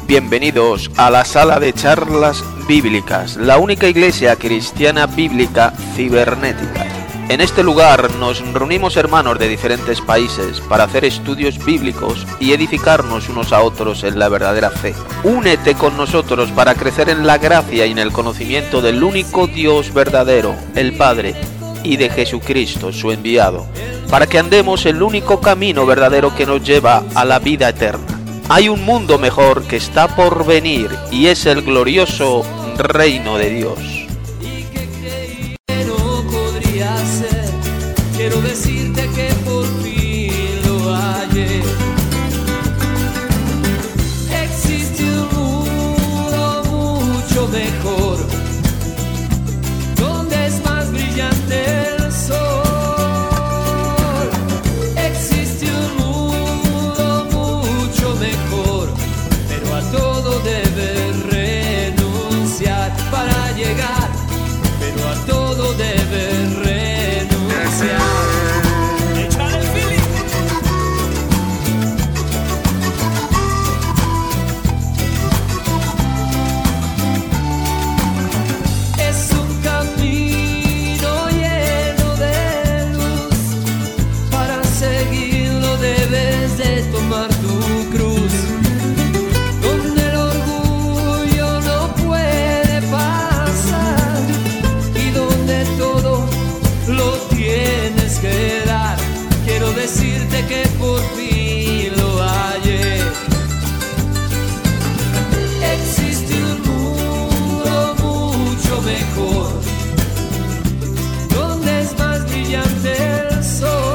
Bienvenidos a la sala de charlas bíblicas, la única iglesia cristiana bíblica cibernética. En este lugar nos reunimos hermanos de diferentes países para hacer estudios bíblicos y edificarnos unos a otros en la verdadera fe. Únete con nosotros para crecer en la gracia y en el conocimiento del único Dios verdadero, el Padre, y de Jesucristo, su enviado, para que andemos el único camino verdadero que nos lleva a la vida eterna. Hay un mundo mejor que está por venir y es el glorioso reino de Dios. Quiero decirte que por fin lo hallé. Existe un mundo mucho mejor, donde es más brillante el sol. Existe un mundo mucho mejor, pero a todo debes renunciar para llegar, pero a todo debes renunciar. Es un camino lleno de luz, para seguirlo debes de tomar tu cruz, donde el orgullo no puede pasar y donde todo lo tienes que dar. Quiero decirte que por fin lo hallé. Existe un mundo mucho mejor, donde es más brillante el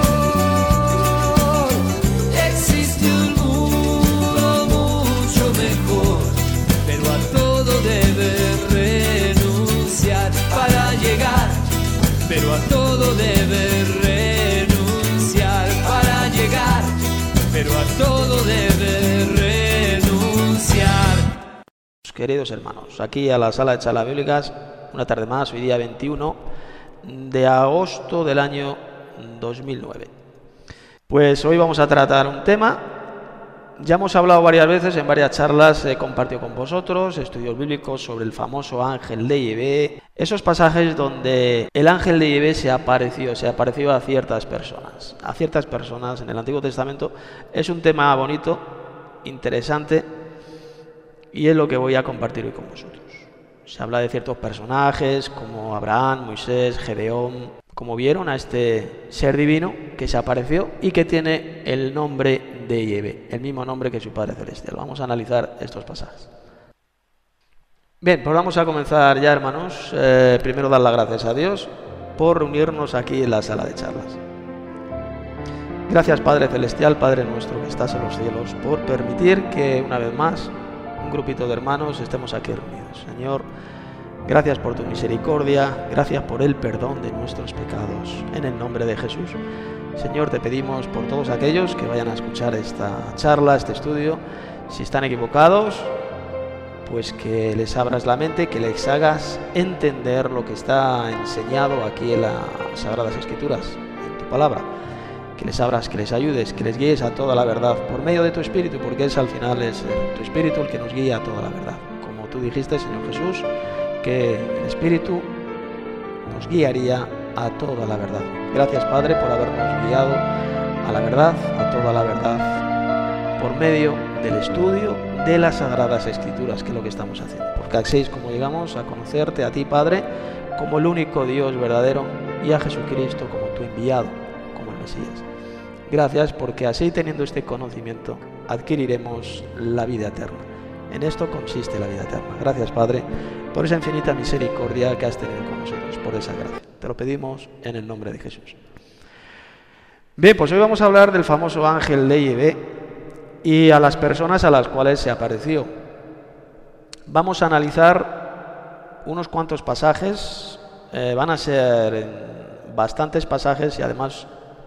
sol. Existe un mundo mucho mejor, pero a todo debes renunciar para llegar, pero a todo debes renunciar para llegar, pero a todo debes renunciar. Queridos hermanos, aquí a la sala de charlas bíblicas, una tarde más, hoy día 21 de agosto del año 2009. Pues hoy vamos a tratar un tema. Ya hemos hablado varias veces, en varias charlas he compartido con vosotros estudios bíblicos sobre el famoso ángel de Yahvé, esos pasajes donde el ángel de Yahvé se apareció a ciertas personas en el Antiguo Testamento. Es un tema bonito, interesante, y es lo que voy a compartir hoy con vosotros. Se habla de ciertos personajes como Abraham, Moisés, Gedeón, como vieron a este ser divino que se apareció y que tiene el nombre de Yahvé, el mismo nombre que su Padre Celestial. Vamos a analizar estos pasajes. Bien, pues vamos a comenzar ya, hermanos. Primero dar las gracias a Dios por reunirnos aquí en la sala de charlas. Gracias, Padre Celestial, Padre nuestro que estás en los cielos, por permitir que una vez más un grupito de hermanos estemos aquí reunidos. Señor, gracias por tu misericordia, gracias por el perdón de nuestros pecados, en el nombre de Jesús. Señor, te pedimos por todos aquellos que vayan a escuchar esta charla, este estudio, si están equivocados, pues que les abras la mente, que les hagas entender lo que está enseñado aquí en las Sagradas Escrituras, en tu palabra. Que les abras, que les ayudes, que les guíes a toda la verdad por medio de tu Espíritu, porque es al final tu Espíritu el que nos guía a toda la verdad. Como tú dijiste, Señor Jesús, que el Espíritu nos guiaría a toda la verdad. Gracias, Padre, por habernos guiado a la verdad, a toda la verdad, por medio del estudio de las Sagradas Escrituras, que es lo que estamos haciendo. Porque así es como llegamos a conocerte a ti, Padre, como el único Dios verdadero, y a Jesucristo como tu enviado, como el Mesías. Gracias, porque así, teniendo este conocimiento, adquiriremos la vida eterna. En esto consiste la vida eterna. Gracias, Padre, por esa infinita misericordia que has tenido con nosotros, por esa gracia. Te lo pedimos en el nombre de Jesús. Bien, pues hoy vamos a hablar del famoso ángel de Yahvé y a las personas a las cuales se apareció. Vamos a analizar unos cuantos pasajes, van a ser bastantes pasajes y además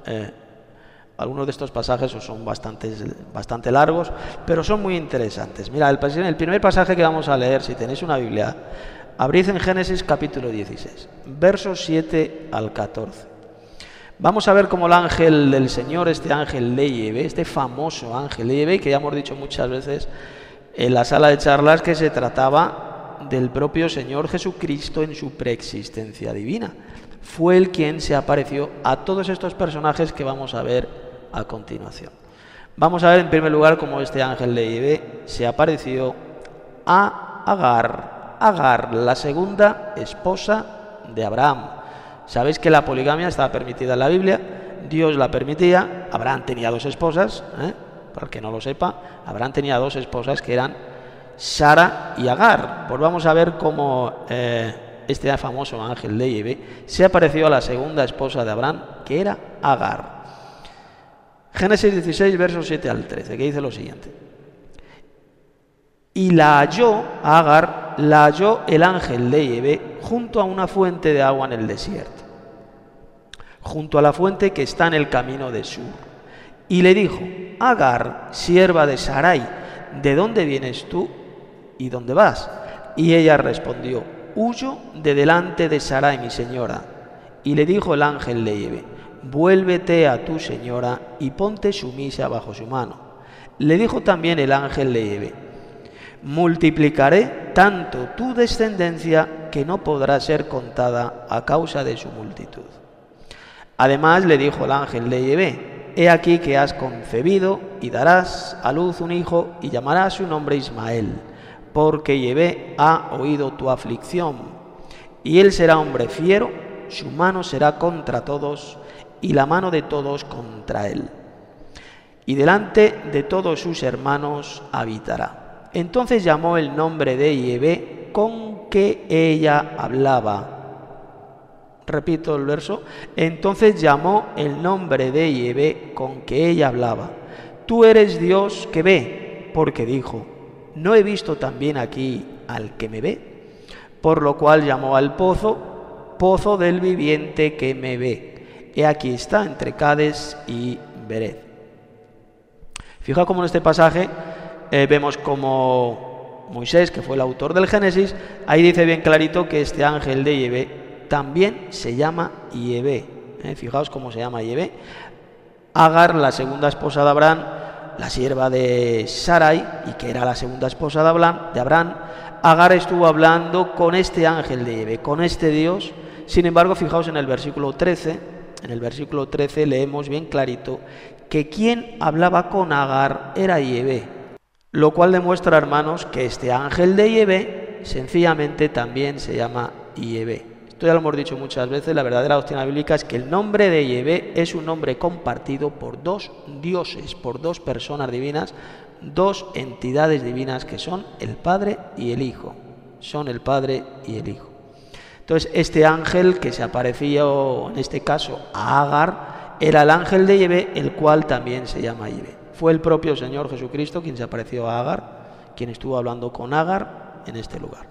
algunos de estos pasajes son bastante largos, pero son muy interesantes. Mira, el primer pasaje que vamos a leer, si tenéis una Biblia, abrid en Génesis capítulo 16, versos 7 al 14. Vamos a ver cómo el ángel del Señor, este ángel de Yahvé, este famoso ángel de Yahvé, que ya hemos dicho muchas veces en la sala de charlas que se trataba del propio Señor Jesucristo en su preexistencia divina. Fue Él quien se apareció a todos estos personajes que vamos a ver a continuación. Vamos a ver en primer lugar cómo este ángel de Yahvé se apareció a Agar. Agar, la segunda esposa de Abraham. Sabéis que la poligamia estaba permitida en la Biblia, Dios la permitía. Abraham tenía dos esposas, para el que no lo sepa, Abraham tenía dos esposas que eran Sara y Agar. Pues vamos a ver cómo este famoso ángel de Yahvé se apareció a la segunda esposa de Abraham, que era Agar. Génesis 16, versos 7 al 13, que dice lo siguiente: y la halló, a Agar, la halló el ángel de Yahvé junto a una fuente de agua en el desierto, junto a la fuente que está en el camino de Sur. Y le dijo: Agar, sierva de Sarai, ¿de dónde vienes tú y dónde vas? Y ella respondió: huyo de delante de Sarai, mi señora. Y le dijo el ángel de Yahvé: vuélvete a tu señora y ponte sumisa bajo su mano. Le dijo también el ángel de Yahvé: multiplicaré tanto tu descendencia que no podrá ser contada a causa de su multitud. Además le dijo el ángel de Yahvé: he aquí que has concebido y darás a luz un hijo y llamarás su nombre Ismael, porque Yahvé ha oído tu aflicción. Y él será hombre fiero, su mano será contra todos y la mano de todos contra él. Y delante de todos sus hermanos habitará. Entonces llamó el nombre de Yahvé con que ella hablaba. Repito el verso. Entonces llamó el nombre de Yahvé con que ella hablaba. Tú eres Dios que ve, porque dijo: ¿no he visto también aquí al que me ve? Por lo cual llamó al pozo, pozo del viviente que me ve. He aquí está entre Cades y Bered. Fijaos cómo en este pasaje vemos como Moisés, que fue el autor del Génesis, ahí dice bien clarito que este ángel de Yahvé también se llama Yahvé. Fijaos cómo se llama Yahvé. Agar, la segunda esposa de Abraham, la sierva de Sarai, y que era la segunda esposa de Abraham, Agar estuvo hablando con este ángel de Yahvé, con este Dios. Sin embargo, fijaos en el versículo 13, leemos bien clarito que quien hablaba con Agar era Yahvé, lo cual demuestra, hermanos, que este ángel de Yahvé sencillamente también se llama Yahvé. Esto ya lo hemos dicho muchas veces. La verdadera doctrina bíblica es que el nombre de Yahvé es un nombre compartido por dos dioses, por dos personas divinas, dos entidades divinas que son el Padre y el Hijo. Son el Padre y el Hijo. Entonces, este ángel que se apareció, en este caso, a Agar, era el ángel de Yahvé, el cual también se llama Yahvé. Fue el propio Señor Jesucristo quien se apareció a Agar, quien estuvo hablando con Agar en este lugar.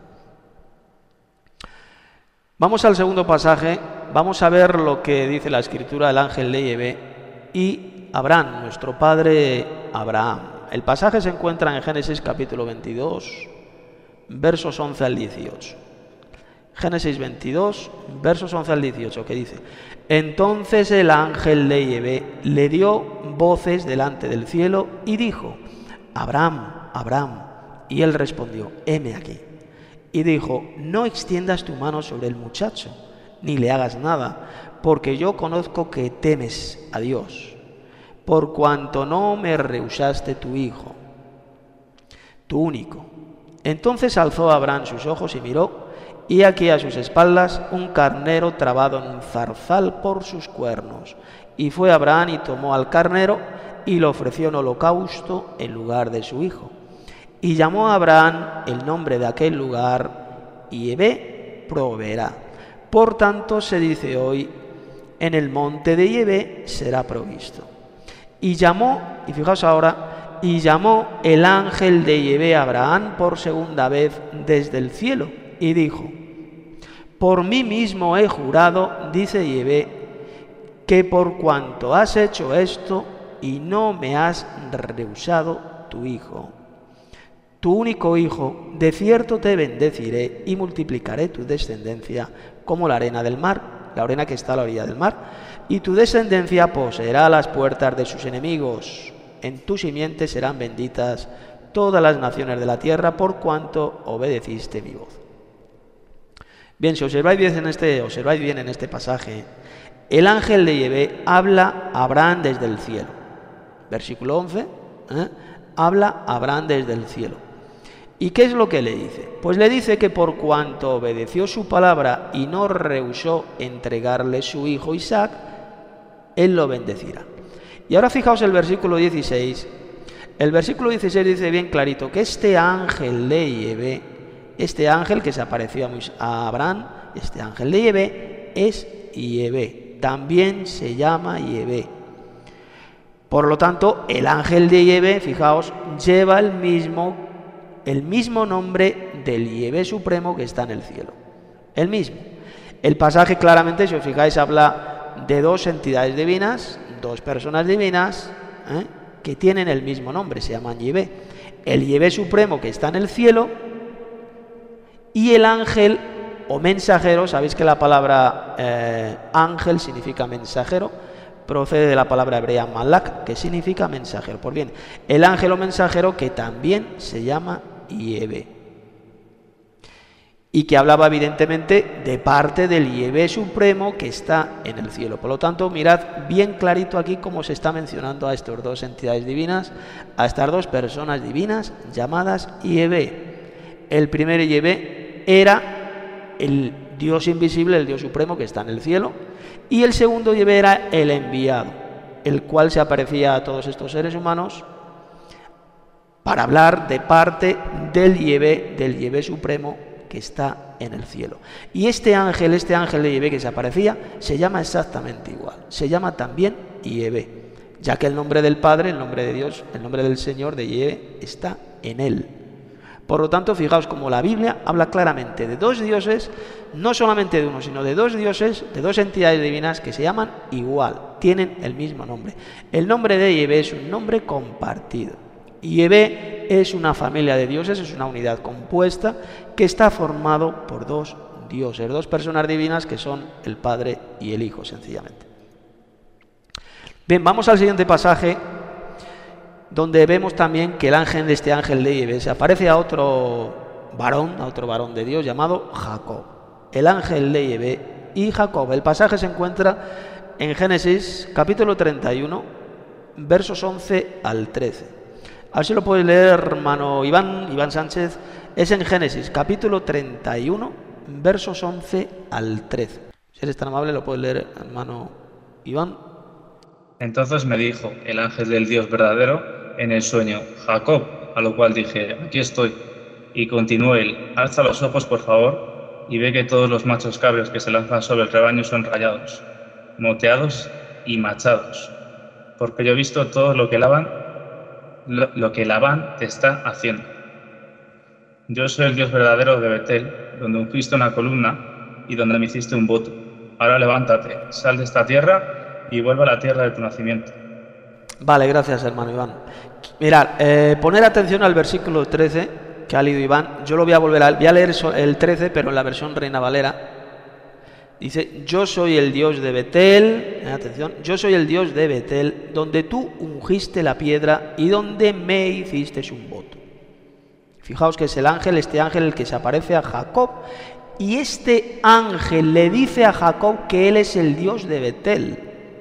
Vamos al segundo pasaje, vamos a ver lo que dice la Escritura del ángel de Yahvé y Abraham, nuestro padre Abraham. El pasaje se encuentra en Génesis capítulo 22, versos 11 al 18. Génesis 22, versos 11 al 18, que dice: entonces el ángel de Yahvé le dio voces delante del cielo y dijo: Abraham, Abraham. Y él respondió: heme aquí. Y dijo: no extiendas tu mano sobre el muchacho, ni le hagas nada, porque yo conozco que temes a Dios, por cuanto no me rehusaste tu hijo, tu único. Entonces alzó Abraham sus ojos y miró, y aquí a sus espaldas un carnero trabado en un zarzal por sus cuernos. Y fue Abraham y tomó al carnero y lo ofreció en holocausto en lugar de su hijo. Y llamó a Abraham el nombre de aquel lugar Yahvé proveerá. Por tanto se dice hoy: en el monte de Yahvé será provisto. Y llamó, y fijaos ahora, y llamó el ángel de Yahvé a Abraham por segunda vez desde el cielo, y dijo: por mí mismo he jurado, dice Yahvé, que por cuanto has hecho esto y no me has rehusado tu hijo, tu único hijo, de cierto te bendeciré y multiplicaré tu descendencia como la arena del mar, la arena que está a la orilla del mar, y tu descendencia poseerá las puertas de sus enemigos. En tu simiente serán benditas todas las naciones de la tierra, por cuanto obedeciste mi voz. Bien, si observáis bien en este pasaje, el ángel de Yahvé habla a Abraham desde el cielo. Versículo 11, habla a Abraham desde el cielo. ¿Y qué es lo que le dice? Pues le dice que por cuanto obedeció su palabra y no rehusó entregarle su hijo Isaac, él lo bendecirá. Y ahora fijaos el versículo 16. El versículo 16 dice bien clarito que este ángel de Yahvé, este ángel que se apareció a Abraham, este ángel de Yahvé es Yahvé, también se llama Yahvé. Por lo tanto, el ángel de Yahvé, fijaos, lleva el mismo nombre del Yahvé supremo que está en el cielo. El mismo. El pasaje claramente, si os fijáis, habla de dos entidades divinas, dos personas divinas, que tienen el mismo nombre, se llaman Yahvé. El Yahvé supremo que está en el cielo y el ángel o mensajero. Sabéis que la palabra ángel significa mensajero, procede de la palabra hebrea malak, que significa mensajero. Pues bien, el ángel o mensajero que también se llama Yahvé, y que hablaba evidentemente de parte del Yahvé supremo que está en el cielo. Por lo tanto, mirad bien clarito aquí cómo se está mencionando a estas dos entidades divinas, a estas dos personas divinas llamadas Yahvé. El primer Yahvé era el Dios invisible, el Dios supremo que está en el cielo, y el segundo Yahvé era el enviado, el cual se aparecía a todos estos seres humanos para hablar de parte del Yahvé supremo que está en el cielo. Y este ángel de Yahvé que se aparecía, se llama exactamente igual, se llama también Yahvé, ya que el nombre del Padre, el nombre de Dios, el nombre del Señor, de Yahvé, está en él. Por lo tanto, fijaos como la Biblia habla claramente de dos dioses, no solamente de uno, sino de dos dioses, de dos entidades divinas que se llaman igual, tienen el mismo nombre. El nombre de Yahvé es un nombre compartido. Yahvé es una familia de dioses, es una unidad compuesta que está formado por dos dioses, dos personas divinas que son el Padre y el Hijo, sencillamente. Bien, vamos al siguiente pasaje, donde vemos también que este ángel de Yahvé se aparece a otro varón de Dios llamado Jacob. El ángel de Yahvé y Jacob. El pasaje se encuentra en Génesis capítulo 31, versos 11 al 13. A ver si lo puede leer hermano Iván Sánchez. Es en Génesis capítulo 31, versos 11 al 13. Si eres tan amable, lo puede leer hermano Iván. Entonces me dijo el ángel del Dios verdadero en el sueño: Jacob, a lo cual dije: aquí estoy. Y continuó él: alza los ojos, por favor, y ve que todos los machos cabros que se lanzan sobre el rebaño son rayados, moteados y machados, porque yo he visto todo lo que Labán te está haciendo. Yo soy el Dios verdadero de Betel, donde ungiste una columna y donde me hiciste un voto. Ahora levántate, sal de esta tierra y vuelve a la tierra de tu nacimiento. Vale, gracias hermano Iván. Mirad, poner atención al versículo 13 que ha leído Iván. Yo lo voy a leer el 13, pero en la versión Reina Valera. Dice: yo soy el Dios de Betel, atención, yo soy el Dios de Betel, donde tú ungiste la piedra y donde me hiciste un voto. Fijaos que es este ángel el que se aparece a Jacob, y este ángel le dice a Jacob que él es el Dios de Betel,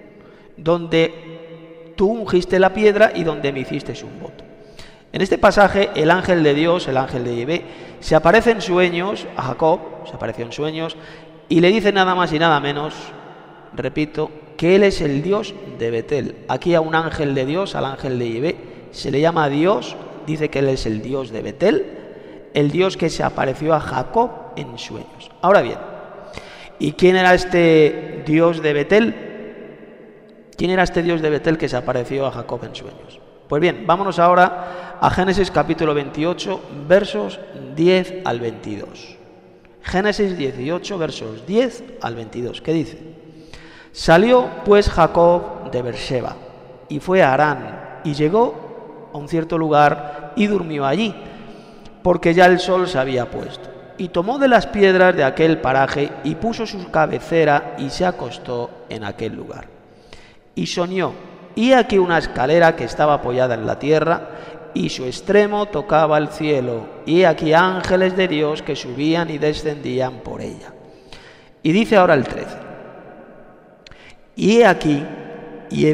donde tú ungiste la piedra y donde me hiciste un voto. En este pasaje, el ángel de Dios, el ángel de Yahvé, se aparece en sueños a Jacob, se apareció en sueños, y le dice nada más y nada menos, repito, que él es el Dios de Betel. Aquí a un ángel de Dios, al ángel de Yahvé, se le llama Dios, dice que él es el Dios de Betel, el Dios que se apareció a Jacob en sueños. Ahora bien, ¿y quién era este Dios de Betel? ¿Quién era este Dios de Betel que se apareció a Jacob en sueños? Pues bien, vámonos ahora a Génesis capítulo 28, versos 10 al 22. Génesis 18, versos 10 al 22, ¿qué dice? Salió pues Jacob de Beerseba y fue a Harán, y llegó a un cierto lugar y durmió allí, porque ya el sol se había puesto. Y tomó de las piedras de aquel paraje y puso su cabecera y se acostó en aquel lugar. Y soñó, y aquí una escalera que estaba apoyada en la tierra, y su extremo tocaba el cielo, y aquí ángeles de Dios que subían y descendían por ella. Y dice ahora el 13: y he aquí, y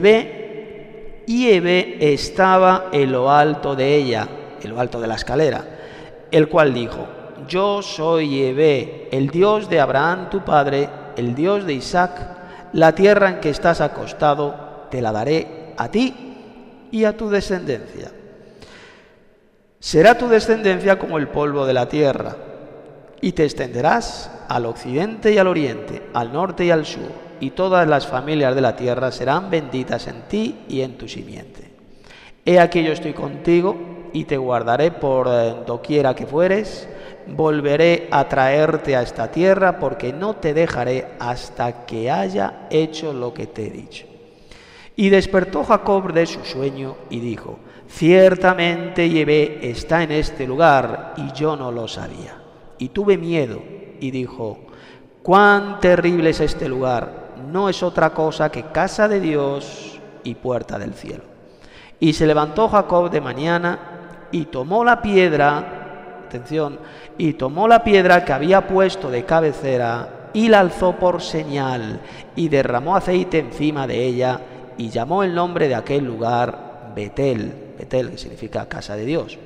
Eve estaba en lo alto de ella, en lo alto de la escalera, el cual dijo: yo soy Eve, el Dios de Abraham tu padre, el Dios de Isaac. La tierra en que estás acostado te la daré a ti y a tu descendencia. Será tu descendencia como el polvo de la tierra, y te extenderás al occidente y al oriente, al norte y al sur, y todas las familias de la tierra serán benditas en ti y en tu simiente. He aquí yo estoy contigo, y te guardaré por doquiera que fueres. Volveré a traerte a esta tierra, porque no te dejaré hasta que haya hecho lo que te he dicho. Y despertó Jacob de su sueño y dijo: ciertamente Yahvé está en este lugar, y yo no lo sabía. Y tuve miedo, y dijo: cuán terrible es este lugar, no es otra cosa que casa de Dios y puerta del cielo. Y se levantó Jacob de mañana, y tomó la piedra, atención, y tomó la piedra que había puesto de cabecera, y la alzó por señal, y derramó aceite encima de ella, y llamó el nombre de aquel lugar Betel, Betel, que significa casa de Dios.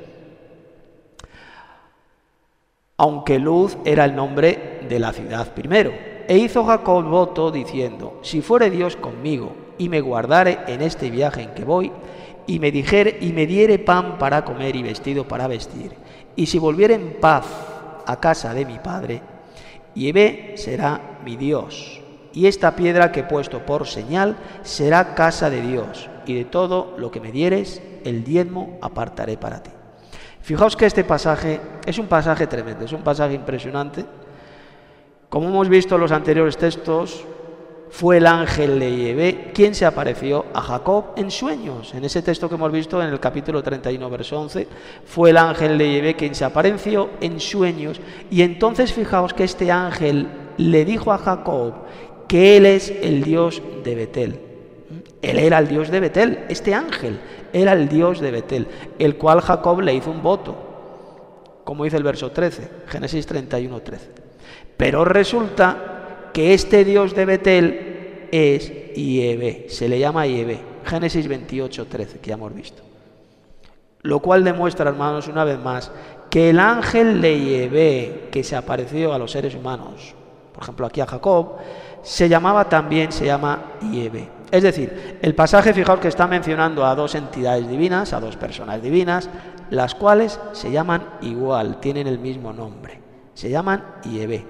Aunque Luz era el nombre de la ciudad primero. E hizo Jacob voto diciendo: si fuere Dios conmigo, y me guardare en este viaje en que voy, y me diere pan para comer y vestido para vestir, y si volviere en paz a casa de mi padre, Yahvé será mi Dios, y esta piedra que he puesto por señal será casa de Dios, y de todo lo que me dieres, el diezmo apartaré para ti. Fijaos que este pasaje es un pasaje tremendo, es un pasaje impresionante. Como hemos visto en los anteriores textos, fue el ángel de Yahvé quien se apareció a Jacob en sueños. En ese texto que hemos visto en el capítulo 31, verso 11, fue el ángel de Yahvé quien se apareció en sueños. Y entonces fijaos que este ángel le dijo a Jacob que él es el Dios de Betel. Él era el Dios de Betel, este ángel era el Dios de Betel, el cual Jacob le hizo un voto, como dice el verso 13, Génesis 31, 13. Pero resulta que este Dios de Betel es Yahvé, se le llama Yahvé, Génesis 28, 13, que ya hemos visto. Lo cual demuestra, hermanos, una vez más, que el ángel de Yahvé que se apareció a los seres humanos, por ejemplo aquí a Jacob, se llama Yahvé. Es decir, el pasaje, fijaos que está mencionando a dos entidades divinas, a dos personas divinas, las cuales se llaman igual, tienen el mismo nombre, se llaman Yahvé.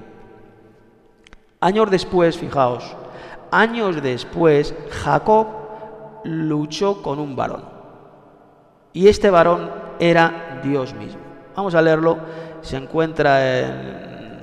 Años después, fijaos, años después, Jacob luchó con un varón. Y este varón era Dios mismo. Vamos a leerlo, se encuentra en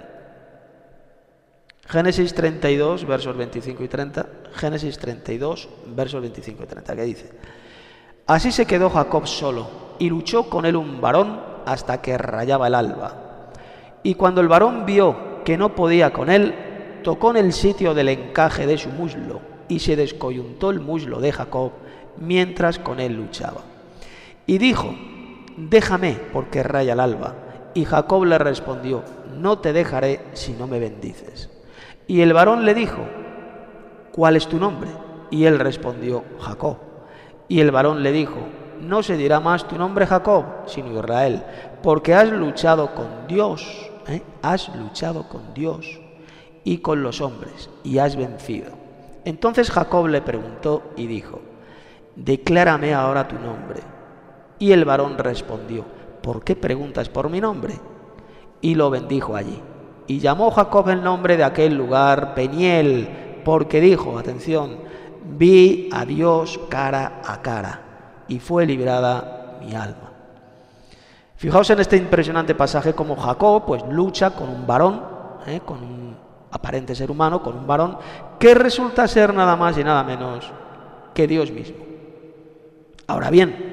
Génesis 32, versos 25 y 30. Génesis 32, versos 25 y 30, que dice: así se quedó Jacob solo, y luchó con él un varón hasta que rayaba el alba. Y cuando el varón vio que no podía con él, tocó en el sitio del encaje de su muslo, y se descoyuntó el muslo de Jacob mientras con él luchaba. Y dijo: déjame, porque raya el alba. Y Jacob le respondió: no te dejaré si no me bendices. Y el varón le dijo: ¿cuál es tu nombre? Y él respondió: Jacob. Y el varón le dijo: no se dirá más tu nombre Jacob, sino Israel, porque has luchado con Dios, has luchado con Dios y con los hombres, y has vencido. Entonces Jacob le preguntó y dijo: declárame ahora tu nombre. Y el varón respondió: ¿por qué preguntas por mi nombre? Y lo bendijo allí. Y llamó Jacob el nombre de aquel lugar Peniel, porque dijo, atención, vi a Dios cara a cara, y fue librada mi alma. Fijaos en este impresionante pasaje como Jacob pues lucha con un varón, con un aparente ser humano, con un varón que resulta ser nada más y nada menos que Dios mismo. Ahora bien,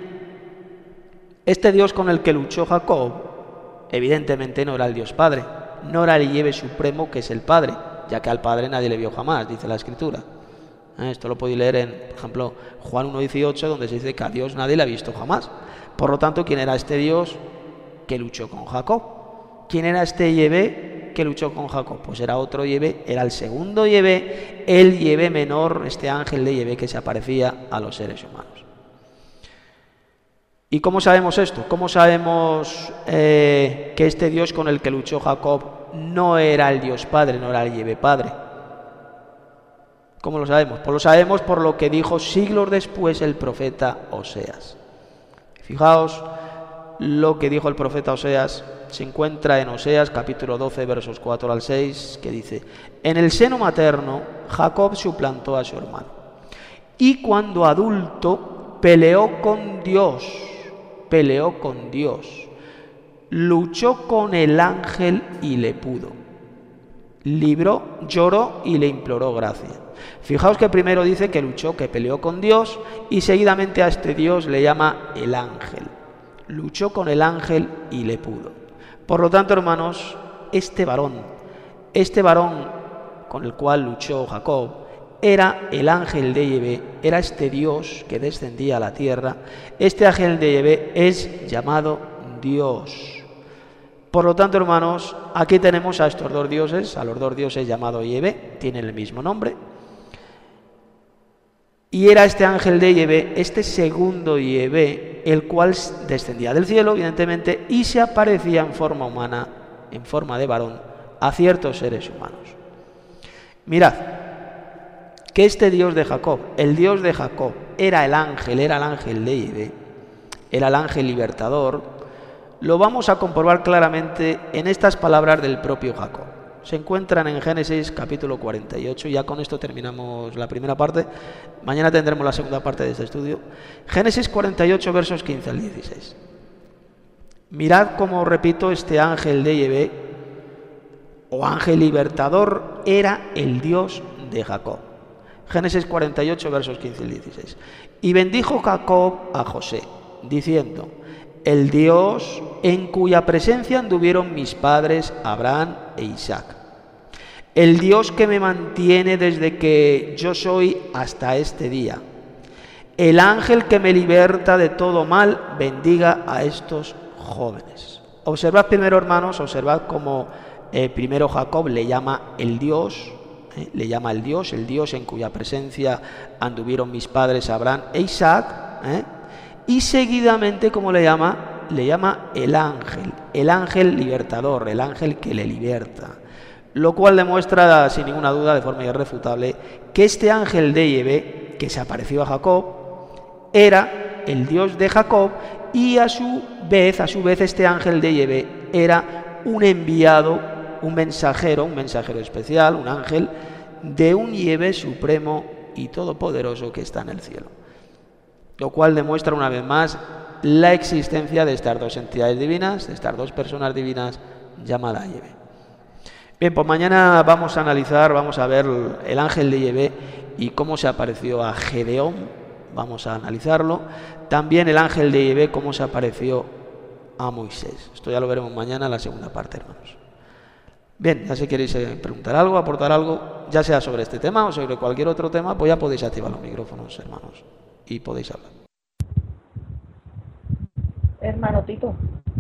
este Dios con el que luchó Jacob evidentemente no era el Dios Padre, no era el Yahvé supremo, que es el Padre, ya que al Padre nadie le vio jamás, dice la Escritura. Esto lo podéis leer en, por ejemplo, Juan 1:18, donde se dice que a Dios nadie le ha visto jamás. Por lo tanto, ¿quién era este Dios que luchó con Jacob? ¿Quién era este Yahvé que luchó con Jacob? Pues era otro Yahvé, era el segundo Yahvé, el Yahvé menor, este ángel de Yahvé que se aparecía a los seres humanos. ¿Y cómo sabemos esto? ¿Cómo sabemos que este Dios con el que luchó Jacob no era el Dios Padre, no era el Yahvé Padre? ¿Cómo lo sabemos? Pues lo sabemos por lo que dijo siglos después el profeta Oseas. Fijaos lo que dijo el profeta Oseas, se encuentra en Oseas capítulo 12 versos 4 al 6, que dice: en el seno materno Jacob suplantó a su hermano, y cuando adulto peleó con Dios, luchó con el ángel y le pudo, libró, lloró y le imploró gracia. Fijaos que primero dice que luchó, que peleó con Dios, y seguidamente a este Dios le llama el ángel. Luchó con el ángel y le pudo. Por lo tanto, hermanos, este varón con el cual luchó Jacob era el ángel de Yahvé, era este Dios que descendía a la tierra. Este ángel de Yahvé es llamado Dios. Por lo tanto, hermanos, aquí tenemos a estos dos dioses, a los dos dioses llamados Yahvé, tienen el mismo nombre. Y era este ángel de Yahvé, este segundo Yahvé, el cual descendía del cielo, evidentemente, y se aparecía en forma humana, en forma de varón, a ciertos seres humanos. Mirad, que este Dios de Jacob, el Dios de Jacob, era el ángel de Yahvé, era el ángel libertador, lo vamos a comprobar claramente en estas palabras del propio Jacob. Se encuentran en Génesis capítulo 48, ya con esto terminamos la primera parte, mañana tendremos la segunda parte de este estudio. Génesis 48 versos 15 al 16. Mirad cómo, repito, este ángel de Yahvé, o ángel libertador, era el Dios de Jacob. Génesis 48 versos 15 al 16. Y bendijo Jacob a José, diciendo: el Dios en cuya presencia anduvieron mis padres Abraham e Isaac, el Dios que me mantiene desde que yo soy hasta este día, el ángel que me liberta de todo mal, bendiga a estos jóvenes. Observad primero, hermanos, observad cómo primero Jacob le llama el Dios, el Dios en cuya presencia anduvieron mis padres Abraham e Isaac, y seguidamente, como le llama el ángel libertador, el ángel que le liberta. Lo cual demuestra, sin ninguna duda, de forma irrefutable, que este ángel de Yahvé, que se apareció a Jacob, era el Dios de Jacob, y a su vez este ángel de Yahvé era un enviado, un mensajero especial, un ángel de un Yahvé supremo y todopoderoso que está en el cielo. Lo cual demuestra una vez más la existencia de estas dos entidades divinas, de estas dos personas divinas llamadas Yahvé. Bien, pues mañana vamos a ver el ángel de Yahvé y cómo se apareció a Gedeón, vamos a analizarlo. También el ángel de Yahvé, cómo se apareció a Moisés. Esto ya lo veremos mañana en la segunda parte, hermanos. Bien, ya si queréis preguntar algo, aportar algo, ya sea sobre este tema o sobre cualquier otro tema, pues ya podéis activar los micrófonos, hermanos, y podéis hablar. Hermano Tito.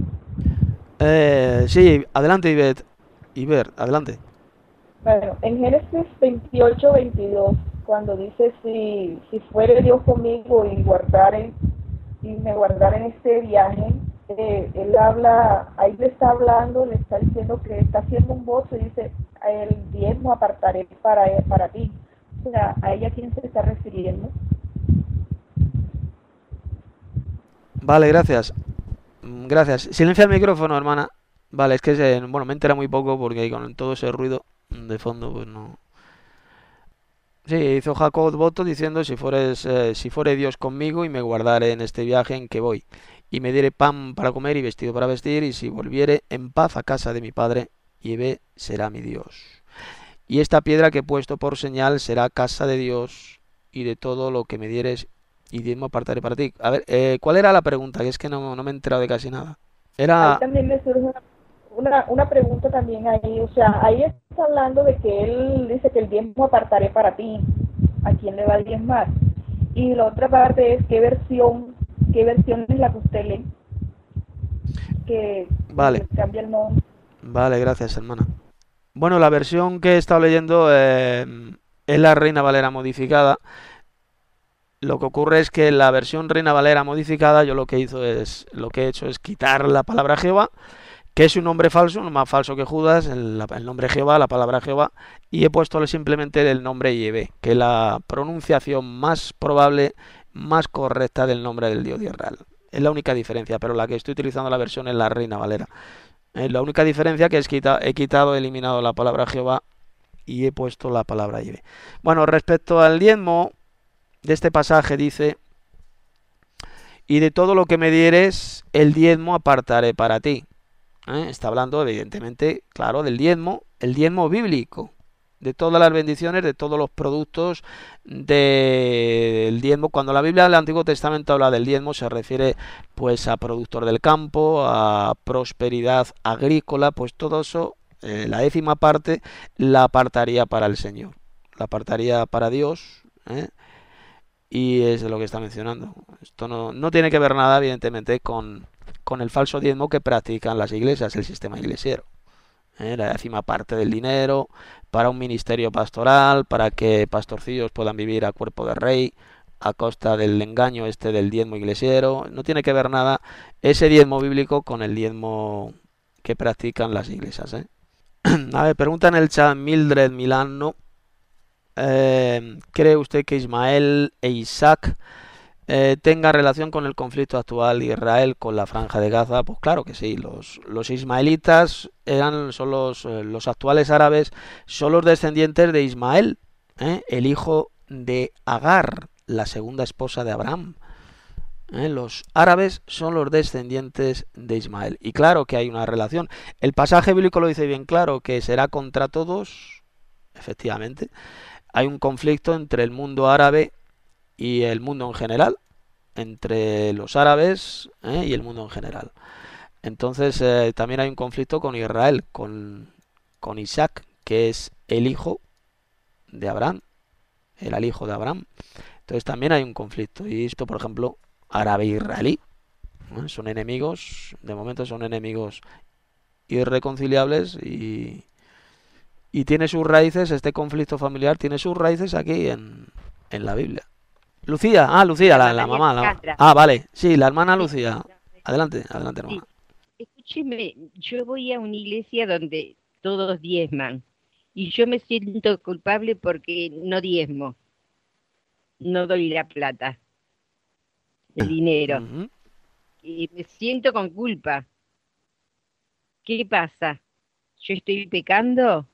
Sí, adelante, Iber, adelante. Bueno, en Génesis 28:22, cuando dice si fuere Dios conmigo y me guardare en este viaje, él habla, ahí le está hablando, le está diciendo que está haciendo un voto y dice: el diezmo apartaré para ti. O sea, ¿a ella quién se está refiriendo? Vale, gracias. Silencia el micrófono, hermana. Vale, es que me entera muy poco porque con todo ese ruido de fondo, pues no. Sí, hizo Jacob voto diciendo: si fuere Dios conmigo y me guardare en este viaje en que voy, y me diere pan para comer y vestido para vestir, y si volviere en paz a casa de mi padre, Yahvé será mi Dios. Y esta piedra que he puesto por señal será casa de Dios, y de todo lo que me dieres y diezmo apartaré para ti. A ver, ¿cuál era la pregunta? Que es que no me he enterado de casi nada. Ahí también me surge una pregunta también ahí, o sea, ahí está hablando de que él dice que el diezmo apartaré para ti. a quién le va a diezmar. Y la otra parte es qué versión es la que usted lee, que Vale, cambia el nombre. vale, gracias, hermana. Bueno, la versión que he estado leyendo es la Reina Valera modificada. Lo que ocurre es que la versión Reina Valera modificada, yo lo que he hecho es quitar la palabra Jehová, que es un nombre falso, no más falso que Judas, el nombre Jehová, la palabra Jehová, y he puesto simplemente el nombre Yahvé, que es la pronunciación más probable, más correcta del nombre del Dios de Israel. Es la única diferencia, pero la que estoy utilizando la versión es la Reina Valera. La única diferencia que he eliminado la palabra Jehová y he puesto la palabra Yahvé. Bueno, respecto al diezmo de este pasaje dice: y de todo lo que me dieres, el diezmo apartaré para ti. Está hablando evidentemente, claro, del diezmo, el diezmo bíblico, de todas las bendiciones, de todos los productos del diezmo. Cuando la Biblia del Antiguo Testamento habla del diezmo, se refiere pues a productor del campo, a prosperidad agrícola, pues todo eso, la décima parte la apartaría para el Señor, la apartaría para Dios, y es de lo que está mencionando. Esto no tiene que ver nada, evidentemente, con el falso diezmo que practican las iglesias, el sistema iglesiero. La décima parte del dinero para un ministerio pastoral, para que pastorcillos puedan vivir a cuerpo de rey, a costa del engaño del diezmo iglesiero. No tiene que ver nada ese diezmo bíblico con el diezmo que practican las iglesias. A ver, pregunta en el chat Mildred Milano. ¿Cree usted que Ismael e Isaac tenga relación con el conflicto actual de Israel con la Franja de Gaza? Pues claro que sí. Los ismaelitas son los actuales árabes, son los descendientes de Ismael, el hijo de Agar, la segunda esposa de Abraham. Los árabes son los descendientes de Ismael. Y claro que hay una relación. El pasaje bíblico lo dice bien claro, que será contra todos, efectivamente. Hay un conflicto entre el mundo árabe y el mundo en general, entre los árabes y el mundo en general. Entonces también hay un conflicto con Israel, con Isaac, que es el hijo de Abraham, era el hijo de Abraham. Entonces también hay un conflicto. Y esto, por ejemplo, árabe-israelí, son enemigos, de momento son enemigos irreconciliables y tiene sus raíces, este conflicto familiar tiene sus raíces aquí en la Biblia. Lucía, Lucía, la mamá. Vale, sí, la hermana Lucía. Adelante, hermana. Escúcheme, yo voy a una iglesia donde todos diezman y yo me siento culpable porque no diezmo, no doy la plata, el dinero, y me siento con culpa. ¿Qué pasa? ¿Yo estoy pecando?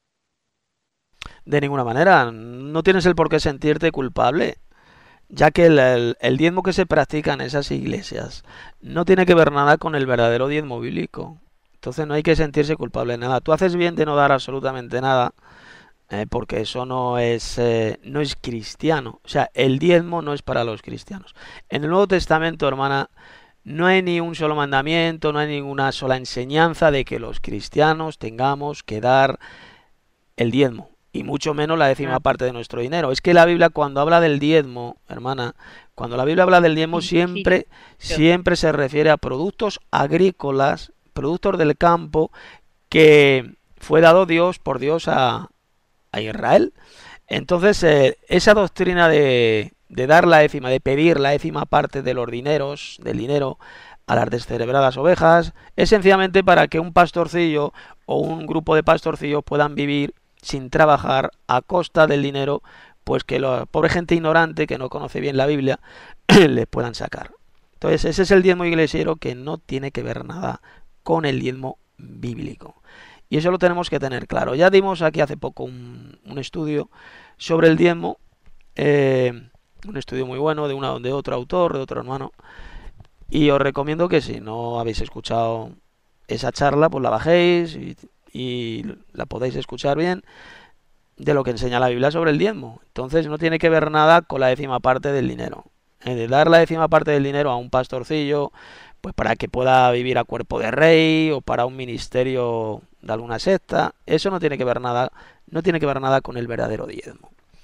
De ninguna manera, no tienes el por qué sentirte culpable, ya que el diezmo que se practica en esas iglesias no tiene que ver nada con el verdadero diezmo bíblico. Entonces no hay que sentirse culpable de nada. Tú haces bien de no dar absolutamente nada, porque eso no es cristiano. O sea, el diezmo no es para los cristianos. En el Nuevo Testamento, hermana, no hay ni un solo mandamiento, no hay ninguna sola enseñanza de que los cristianos tengamos que dar el diezmo, y mucho menos la décima parte de nuestro dinero. Es que la Biblia, cuando habla del diezmo, hermana, cuando la Biblia habla del diezmo, siempre se refiere a productos agrícolas, productos del campo, que fue dado por Dios a Israel. Entonces, esa doctrina de dar la décima, de pedir la décima parte de los dineros, del dinero, a las descerebradas ovejas, es sencillamente para que un pastorcillo o un grupo de pastorcillos puedan vivir sin trabajar a costa del dinero, pues que la pobre gente ignorante que no conoce bien la Biblia les puedan sacar. Entonces ese es el diezmo iglesiero, que no tiene que ver nada con el diezmo bíblico, y eso lo tenemos que tener claro. Ya dimos aquí hace poco un estudio sobre el diezmo, un estudio muy bueno de otro autor, de otro hermano, y os recomiendo que si no habéis escuchado esa charla, pues la bajéis y la podéis escuchar bien, de lo que enseña la Biblia sobre el diezmo. Entonces no tiene que ver nada con la décima parte del dinero. De dar la décima parte del dinero a un pastorcillo, pues para que pueda vivir a cuerpo de rey, o para un ministerio de alguna secta, eso no tiene que ver nada con el verdadero diezmo.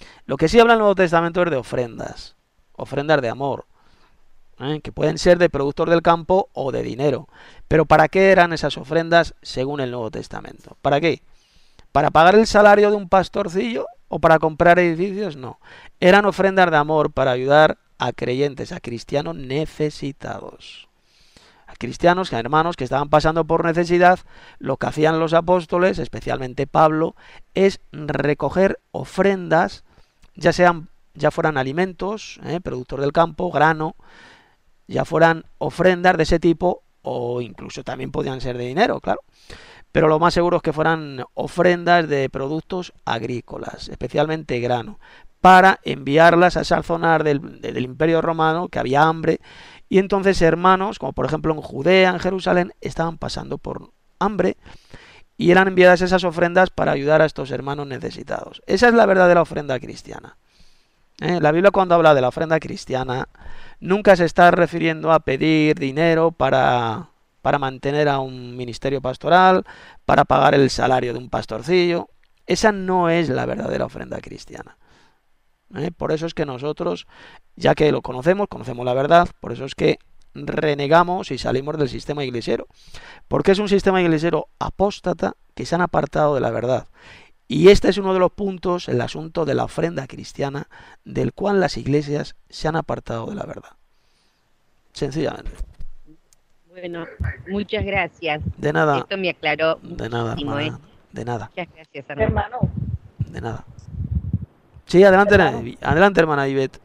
Lo que sí habla el Nuevo Testamento es de ofrendas de amor, que pueden ser de productos del campo o de dinero. Pero ¿para qué eran esas ofrendas según el Nuevo Testamento? ¿Para qué? ¿Para pagar el salario de un pastorcillo o para comprar edificios? No. Eran ofrendas de amor para ayudar a creyentes, a cristianos necesitados. A cristianos, a hermanos que estaban pasando por necesidad. Lo que hacían los apóstoles, especialmente Pablo, es recoger ofrendas, ya fueran alimentos, productos del campo, grano, ya fueran ofrendas de ese tipo, o incluso también podían ser de dinero, claro. Pero lo más seguro es que fueran ofrendas de productos agrícolas, especialmente grano, para enviarlas a esa zona del Imperio Romano, que había hambre, y entonces hermanos, como por ejemplo en Judea, en Jerusalén, estaban pasando por hambre, y eran enviadas esas ofrendas para ayudar a estos hermanos necesitados. Esa es la verdadera ofrenda cristiana. La Biblia, cuando habla de la ofrenda cristiana, nunca se está refiriendo a pedir dinero para mantener a un ministerio pastoral, para pagar el salario de un pastorcillo. Esa no es la verdadera ofrenda cristiana. Por eso es que nosotros, ya que lo conocemos la verdad, por eso es que renegamos y salimos del sistema iglesiero, porque es un sistema iglesiero apóstata que se han apartado de la verdad. Y este es uno de los puntos, el asunto de la ofrenda cristiana, del cual las iglesias se han apartado de la verdad. Sencillamente. Bueno, muchas gracias. De nada. Esto me aclaró. De nada, hermana. De nada. Muchas gracias, hermano. De nada. Sí, adelante, hermana Ivette.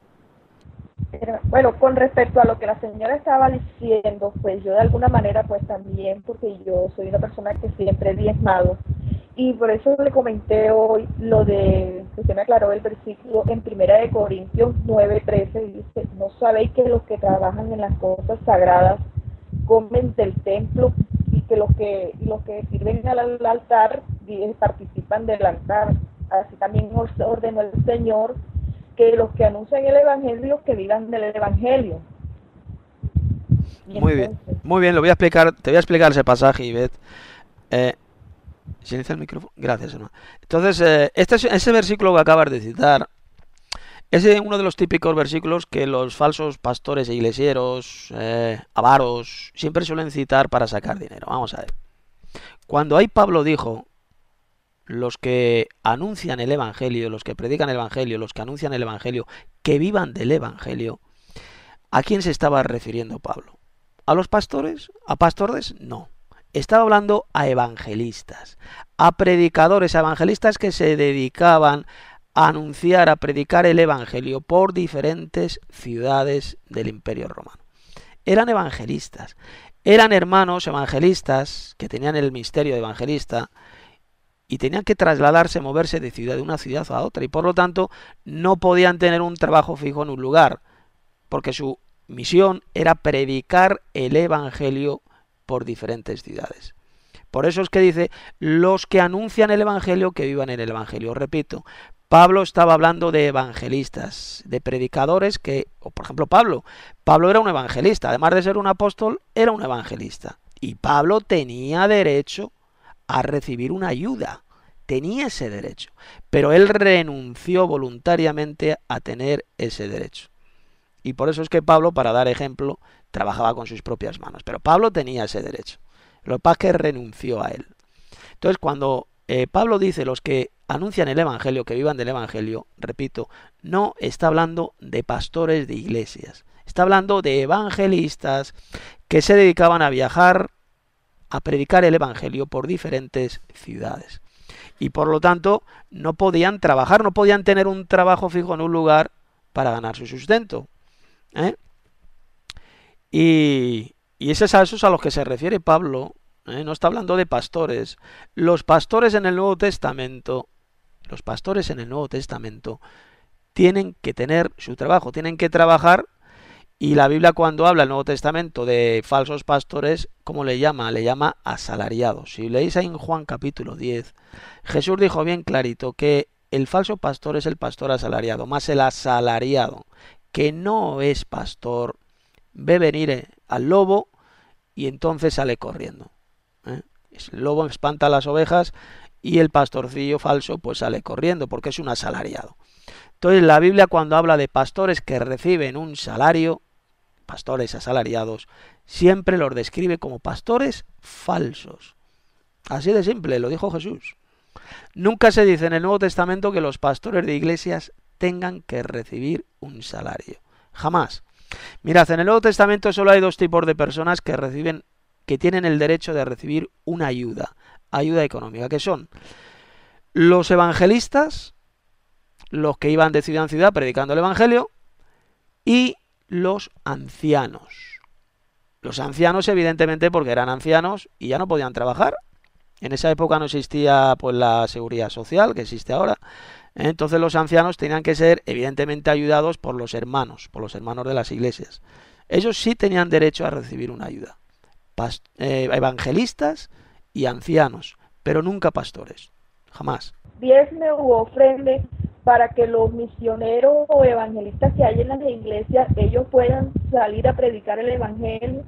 Bueno, con respecto a lo que la señora estaba diciendo, pues yo de alguna manera pues también, porque yo soy una persona que siempre he diezmado, y por eso le comenté hoy lo de, que usted me aclaró el versículo en 1 Corintios 9:13, dice, ¿no sabéis que los que trabajan en las cosas sagradas comen del templo y que los que sirven al altar participan del altar? Así también ordenó el Señor que los que anuncian el Evangelio, que vivan del Evangelio. Muy bien, te voy a explicar ese pasaje, Ivette. Silencia el micrófono. Gracias, hermano. Entonces, ese versículo que acabas de citar, es uno de los típicos versículos que los falsos pastores e iglesieros, avaros, siempre suelen citar para sacar dinero. Vamos a ver. Cuando ahí Pablo dijo, los que anuncian el Evangelio, los que predican el Evangelio, los que anuncian el Evangelio, que vivan del Evangelio, ¿a quién se estaba refiriendo Pablo? ¿A los pastores? ¿A pastores? No. Estaba hablando a evangelistas, a predicadores, a evangelistas que se dedicaban a anunciar, a predicar el Evangelio por diferentes ciudades del Imperio Romano. Eran evangelistas, eran hermanos evangelistas que tenían el ministerio de evangelista y tenían que trasladarse, moverse de una ciudad a otra, y por lo tanto no podían tener un trabajo fijo en un lugar, porque su misión era predicar el Evangelio por diferentes ciudades. Por eso es que dice, los que anuncian el Evangelio, que vivan en el Evangelio. Repito, Pablo estaba hablando de evangelistas, de predicadores por ejemplo, Pablo era un evangelista, además de ser un apóstol, era un evangelista. Y Pablo tenía derecho a recibir una ayuda, tenía ese derecho, pero él renunció voluntariamente a tener ese derecho. Y por eso es que Pablo, para dar ejemplo, trabajaba con sus propias manos, pero Pablo tenía ese derecho. Lo que pasa es que renunció a él. Entonces, cuando Pablo dice los que anuncian el Evangelio, que vivan del Evangelio, repito, no está hablando de pastores de iglesias, está hablando de evangelistas que se dedicaban a viajar, a predicar el Evangelio por diferentes ciudades. Y por lo tanto no podían trabajar, no podían tener un trabajo fijo en un lugar para ganar su sustento. Y eso es a los que se refiere Pablo. No está hablando de pastores. Los pastores en el Nuevo Testamento, tienen que tener su trabajo, tienen que trabajar. Y la Biblia, cuando habla el Nuevo Testamento de falsos pastores, ¿cómo le llama? Le llama asalariados. Si leéis ahí en Juan capítulo 10, Jesús dijo bien clarito que el falso pastor es el pastor asalariado, más el asalariado, que no es pastor, ve venir al lobo y entonces sale corriendo. El lobo espanta a las ovejas y el pastorcillo falso pues sale corriendo porque es un asalariado. Entonces la Biblia, cuando habla de pastores que reciben un salario, pastores asalariados, siempre los describe como pastores falsos. Así de simple, lo dijo Jesús. Nunca se dice en el Nuevo Testamento que los pastores de iglesias tengan que recibir un salario. Jamás. Mirad, en el Nuevo Testamento solo hay dos tipos de personas que tienen el derecho de recibir una ayuda económica, que son los evangelistas, los que iban de ciudad en ciudad predicando el evangelio, y los ancianos. Los ancianos, evidentemente, porque eran ancianos y ya no podían trabajar. En esa época no existía pues la seguridad social que existe ahora. Entonces los ancianos tenían que ser evidentemente ayudados por los hermanos de las iglesias. Ellos sí tenían derecho a recibir una ayuda. Evangelistas y ancianos, pero nunca pastores, jamás. Diezme u ofrende para que los misioneros o evangelistas que hay en las iglesias, ellos puedan salir a predicar el evangelio.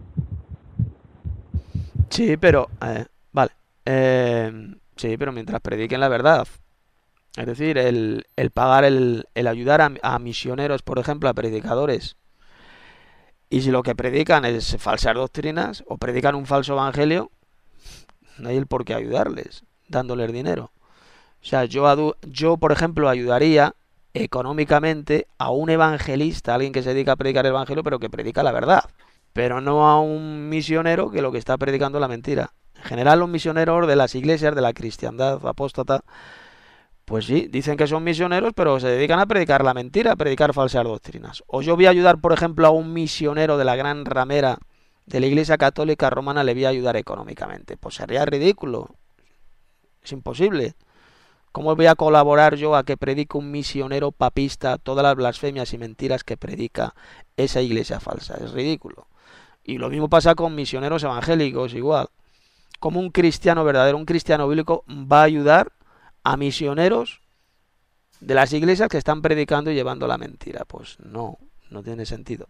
Sí, pero vale. Sí, pero mientras prediquen la verdad. Es decir, el pagar, el ayudar a misioneros, por ejemplo, a predicadores. Y si lo que predican es falsas doctrinas o predican un falso evangelio, no hay el por qué ayudarles, dándoles dinero. O sea, yo, por ejemplo, ayudaría económicamente a un evangelista, a alguien que se dedica a predicar el evangelio, pero que predica la verdad. Pero no a un misionero que lo que está predicando es la mentira. En general, los misioneros de las iglesias, de la cristiandad apóstata, pues sí, dicen que son misioneros, pero se dedican a predicar la mentira, a predicar falsas doctrinas. O yo voy a ayudar, por ejemplo, a un misionero de la gran ramera de la Iglesia Católica Romana, le voy a ayudar económicamente. Pues sería ridículo. Es imposible. ¿Cómo voy a colaborar yo a que predique un misionero papista todas las blasfemias y mentiras que predica esa iglesia falsa? Es ridículo. Y lo mismo pasa con misioneros evangélicos, igual. Como un cristiano verdadero, un cristiano bíblico va a ayudar a misioneros de las iglesias que están predicando y llevando la mentira. Pues no tiene sentido.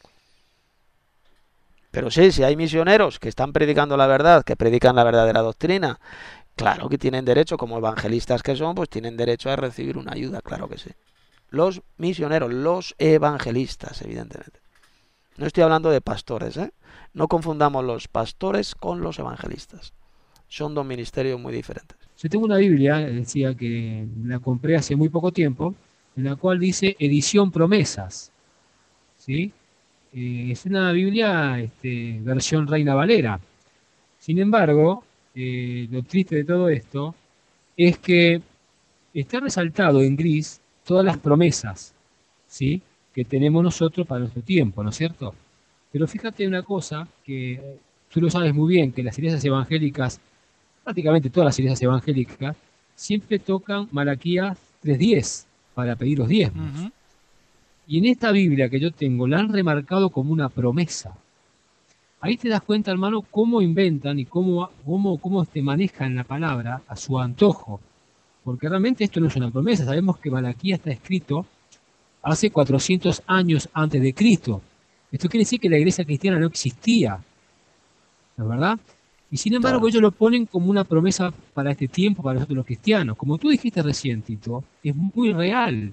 Pero sí, si hay misioneros que están predicando la verdad, que predican la verdadera doctrina, claro que tienen derecho, como evangelistas que son, pues tienen derecho a recibir una ayuda, claro que sí. Los misioneros, los evangelistas, evidentemente. No estoy hablando de pastores, ¿eh? No confundamos los pastores con los evangelistas. Son dos ministerios muy diferentes. Yo tengo una Biblia, decía que la compré hace muy poco tiempo, en la cual dice edición promesas, ¿sí? Es una Biblia versión Reina Valera. Sin embargo, lo triste de todo esto es que está resaltado en gris todas las promesas, ¿sí?, que tenemos nosotros para nuestro tiempo, ¿no es cierto? Pero fíjate una cosa, que tú lo sabes muy bien, que las iglesias evangélicas, prácticamente todas las iglesias evangélicas, siempre tocan Malaquías 3:10 para pedir los diezmos. Uh-huh. Y en esta Biblia que yo tengo la han remarcado como una promesa. Ahí te das cuenta, hermano, cómo inventan y cómo manejan la palabra a su antojo. Porque realmente esto no es una promesa. Sabemos que Malaquías está escrito hace 400 años antes de Cristo. Esto quiere decir que la iglesia cristiana no existía, ¿no es verdad? Y sin embargo, claro, ellos lo ponen como una promesa para este tiempo, para nosotros los cristianos. Como tú dijiste recién, Tito, es muy real.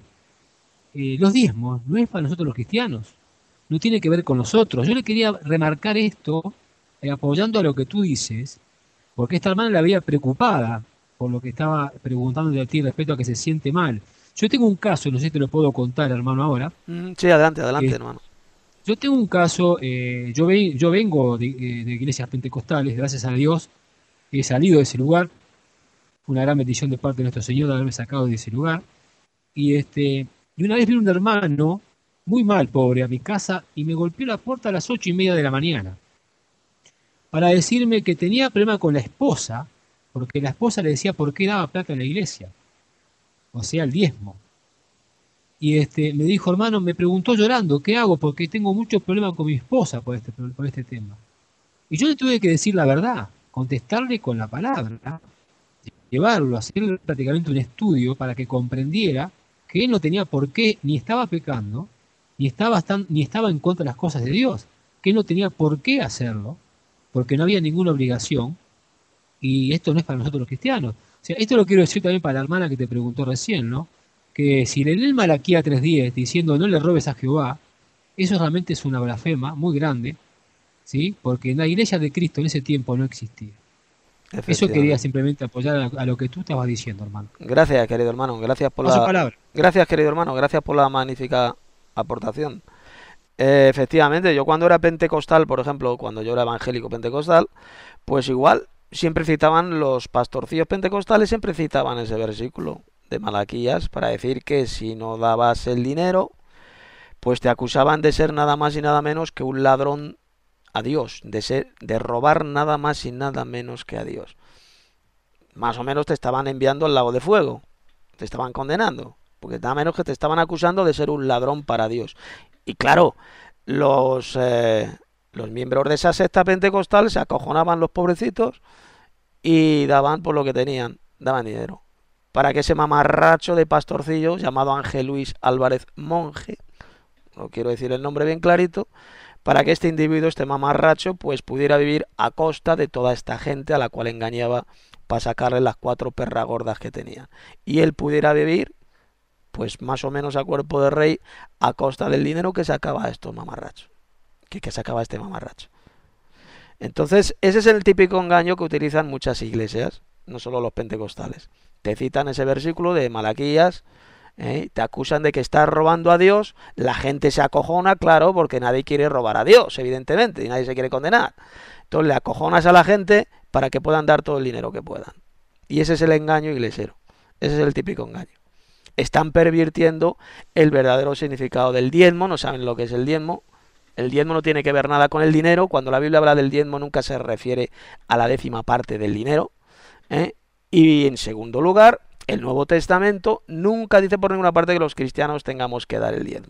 Los diezmos no es para nosotros los cristianos. No tiene que ver con nosotros. Yo le quería remarcar esto, apoyando a lo que tú dices, porque esta hermana la veía preocupada por lo que estaba preguntando a ti respecto a que se siente mal. Yo tengo un caso, no sé si te lo puedo contar, hermano, ahora. Sí, adelante, hermano. Yo tengo un caso, yo vengo de iglesias pentecostales, gracias a Dios he salido de ese lugar. Fue una gran bendición de parte de nuestro Señor de haberme sacado de ese lugar. Y una vez vino un hermano, muy mal, pobre, a mi casa y me golpeó la puerta a las 8:30 de la mañana para decirme que tenía problema con la esposa, porque la esposa le decía por qué daba plata en la iglesia, o sea, el diezmo. Y me dijo, hermano, me preguntó llorando, ¿qué hago? Porque tengo muchos problemas con mi esposa por este tema. Y yo le tuve que decir la verdad, contestarle con la palabra, llevarlo, hacer prácticamente un estudio para que comprendiera que él no tenía por qué, ni estaba pecando, ni estaba en contra de las cosas de Dios, que él no tenía por qué hacerlo, porque no había ninguna obligación, y esto no es para nosotros los cristianos. sea, esto lo quiero decir también para la hermana que te preguntó recién, ¿no? Que si leen el Malaquía 3:10 diciendo no le robes a Jehová, eso realmente es una blasfema muy grande, ¿sí? Porque en la iglesia de Cristo en ese tiempo no existía. Eso quería Efectivamente. simplemente apoyar a lo que tú estabas diciendo, hermano. Gracias, querido hermano. Paso palabra. Gracias, querido hermano. Gracias por la magnífica aportación. Efectivamente, yo cuando era pentecostal, por ejemplo, cuando yo era evangélico pentecostal, pues igual siempre citaban los pastorcillos pentecostales, siempre citaban ese versículo de Malaquías para decir que si no dabas el dinero, pues te acusaban de ser nada más y nada menos que un ladrón a Dios, de robar nada más y nada menos que a Dios. Más o menos te estaban enviando al lago de fuego, te estaban condenando, porque nada menos que te estaban acusando de ser un ladrón para Dios. Y claro, los miembros de esa secta pentecostal se acojonaban los pobrecitos y daban por lo que tenían, daban dinero. Para que ese mamarracho de pastorcillo llamado Ángel Luis Álvarez Monje, no quiero decir el nombre bien clarito, para que este individuo, este mamarracho, pues pudiera vivir a costa de toda esta gente a la cual engañaba para sacarle las 4 perras gordas que tenía. Y él pudiera vivir, pues más o menos a cuerpo de rey, a costa del dinero que sacaba estos mamarrachos. Que sacaba este mamarracho. Entonces, ese es el típico engaño que utilizan muchas iglesias, no solo los pentecostales. Te citan ese versículo de Malaquías, te acusan de que estás robando a Dios, la gente se acojona, claro, porque nadie quiere robar a Dios, evidentemente, y nadie se quiere condenar. Entonces le acojonas a la gente para que puedan dar todo el dinero que puedan. Y ese es el engaño iglesero, ese es el típico engaño. Están pervirtiendo el verdadero significado del diezmo, no saben lo que es el diezmo. El diezmo no tiene que ver nada con el dinero. Cuando la Biblia habla del diezmo nunca se refiere a la 10ª parte del dinero. Y en segundo lugar, el Nuevo Testamento nunca dice por ninguna parte que los cristianos tengamos que dar el diezmo.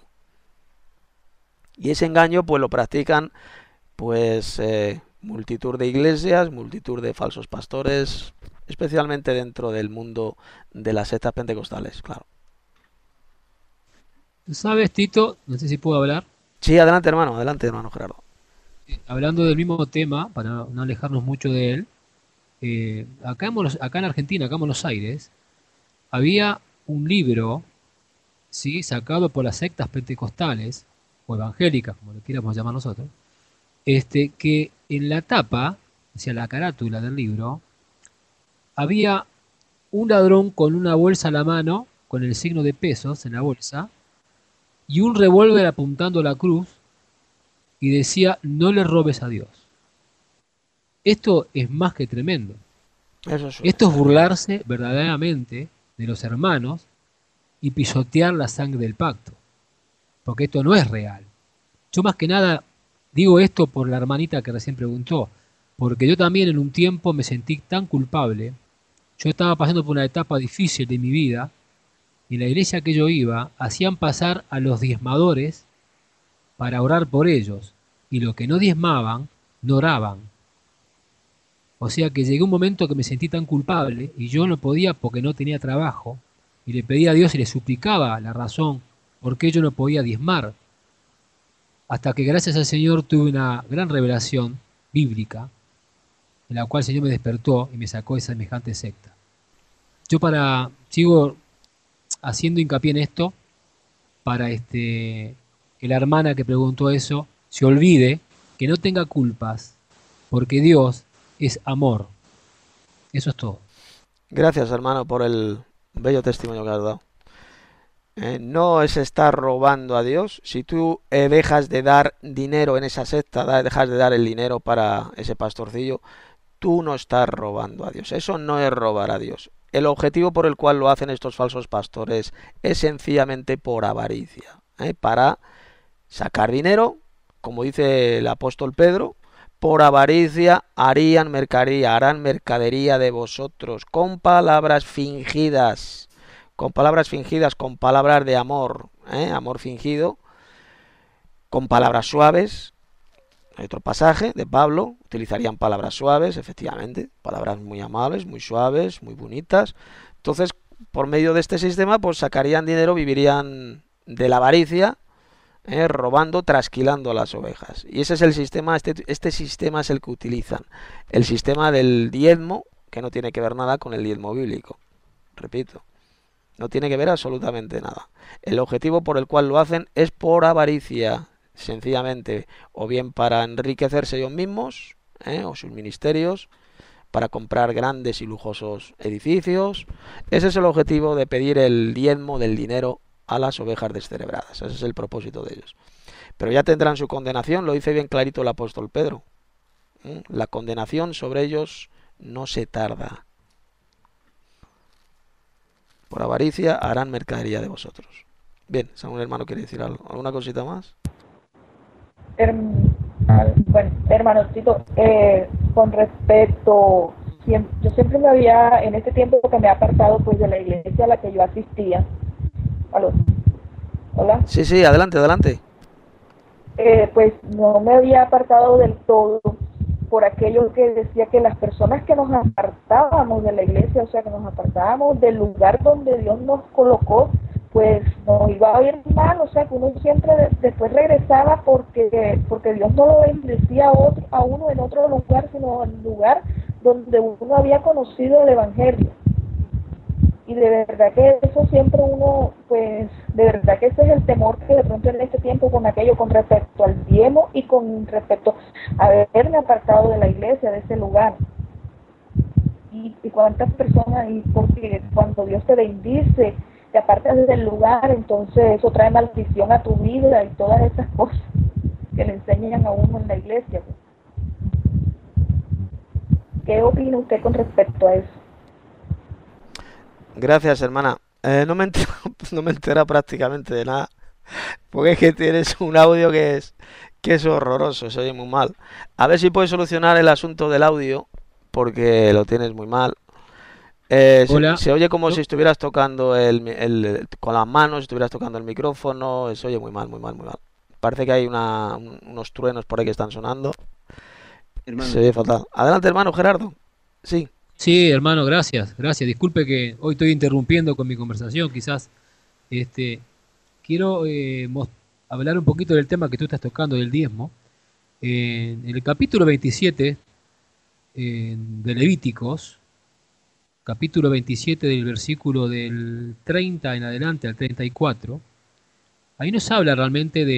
Y ese engaño pues lo practican pues multitud de iglesias, multitud de falsos pastores, especialmente dentro del mundo de las sectas pentecostales, claro. ¿Sabes, Tito? No sé si puedo hablar. Sí, adelante hermano Gerardo. Hablando del mismo tema, para no alejarnos mucho de él, acá en Argentina, acá en Buenos Aires, había un libro, ¿sí? Sacado por las sectas pentecostales, o evangélicas, como lo quieramos llamar nosotros, que en la tapa, o sea, la carátula del libro, había un ladrón con una bolsa a la mano, con el signo de pesos en la bolsa, y un revólver apuntando a la cruz, y decía, no le robes a Dios. Esto es más que tremendo. Eso es Esto es burlarse verdaderamente de los hermanos y pisotear la sangre del pacto, porque esto no es real. Yo más que nada digo esto por la hermanita que recién preguntó, porque yo también en un tiempo me sentí tan culpable. Yo estaba pasando por una etapa difícil de mi vida y en la iglesia que yo iba hacían pasar a los diezmadores para orar por ellos, y los que no diezmaban no oraban. O sea que llegué un momento que me sentí tan culpable y yo no podía porque no tenía trabajo, y le pedía a Dios y le suplicaba la razón por qué yo no podía diezmar, hasta que gracias al Señor tuve una gran revelación bíblica en la cual el Señor me despertó y me sacó de semejante secta. Yo sigo haciendo hincapié en esto para que la hermana que preguntó eso se olvide, que no tenga culpas, porque Dios es amor. Eso es todo. Gracias, hermano, por el bello testimonio que has dado. No es estar robando a Dios. Si tú dejas de dar dinero en esa secta, dejas de dar el dinero para ese pastorcillo, tú no estás robando a Dios. Eso no es robar a Dios. El objetivo por el cual lo hacen estos falsos pastores es sencillamente por avaricia, para sacar dinero, como dice el apóstol Pedro. Por avaricia harán mercadería de vosotros con palabras fingidas, con palabras de amor, amor fingido, con palabras suaves. Hay otro pasaje de Pablo, utilizarían palabras suaves, efectivamente, palabras muy amables, muy suaves, muy bonitas. Entonces, por medio de este sistema, pues sacarían dinero, vivirían de la avaricia, robando, trasquilando las ovejas. Y ese es el sistema, este sistema es el que utilizan. El sistema del diezmo, que no tiene que ver nada con el diezmo bíblico. Repito, no tiene que ver absolutamente nada. El objetivo por el cual lo hacen es por avaricia, sencillamente, o bien para enriquecerse ellos mismos, o sus ministerios, para comprar grandes y lujosos edificios. Ese es el objetivo de pedir el diezmo del dinero a las ovejas descerebradas. Ese es el propósito de ellos. Pero ya tendrán su condenación, lo dice bien clarito el apóstol Pedro. La condenación sobre ellos no se tarda. Por avaricia harán mercadería de vosotros. Bien, si algún hermano quiere decir algo, ¿alguna cosita más? Bueno, hermano Tito, con respecto, yo siempre me había, en este tiempo que me he apartado pues de la iglesia a la que yo asistía. ¿Aló? ¿Hola? Sí, adelante, adelante. Pues no me había apartado del todo por aquello que decía que las personas que nos apartábamos de la iglesia, o sea, que nos apartábamos del lugar donde Dios nos colocó, pues nos iba a ir mal, o sea, que uno siempre después regresaba porque Dios no lo bendecía a uno en otro lugar, sino en el lugar donde uno había conocido el Evangelio. Y de verdad que eso siempre uno, pues, de verdad que ese es el temor que de pronto en este tiempo con aquello, con respecto al diezmo y con respecto a haberme apartado de la iglesia, de ese lugar. Y cuántas personas, y porque cuando Dios te bendice, te apartas del lugar, entonces eso trae maldición a tu vida y todas esas cosas que le enseñan a uno en la iglesia. ¿Qué opina usted con respecto a eso? Gracias, hermana. No me entera prácticamente de nada, porque es que tienes un audio que es horroroso, se oye muy mal. A ver si puedes solucionar el asunto del audio, porque lo tienes muy mal. Hola. Se oye como si estuvieras tocando con las manos, estuvieras tocando el micrófono, se oye muy mal, muy mal, muy mal. Parece que hay unos truenos por ahí que están sonando. Hermano. Se oye fatal. Adelante, hermano Gerardo. Sí. Sí, hermano, gracias. Disculpe que hoy estoy interrumpiendo con mi conversación, quizás. Quiero hablar un poquito del tema que tú estás tocando, del diezmo. En el capítulo 27 de Levíticos, capítulo 27 del versículo del 30 en adelante al 34, ahí nos habla realmente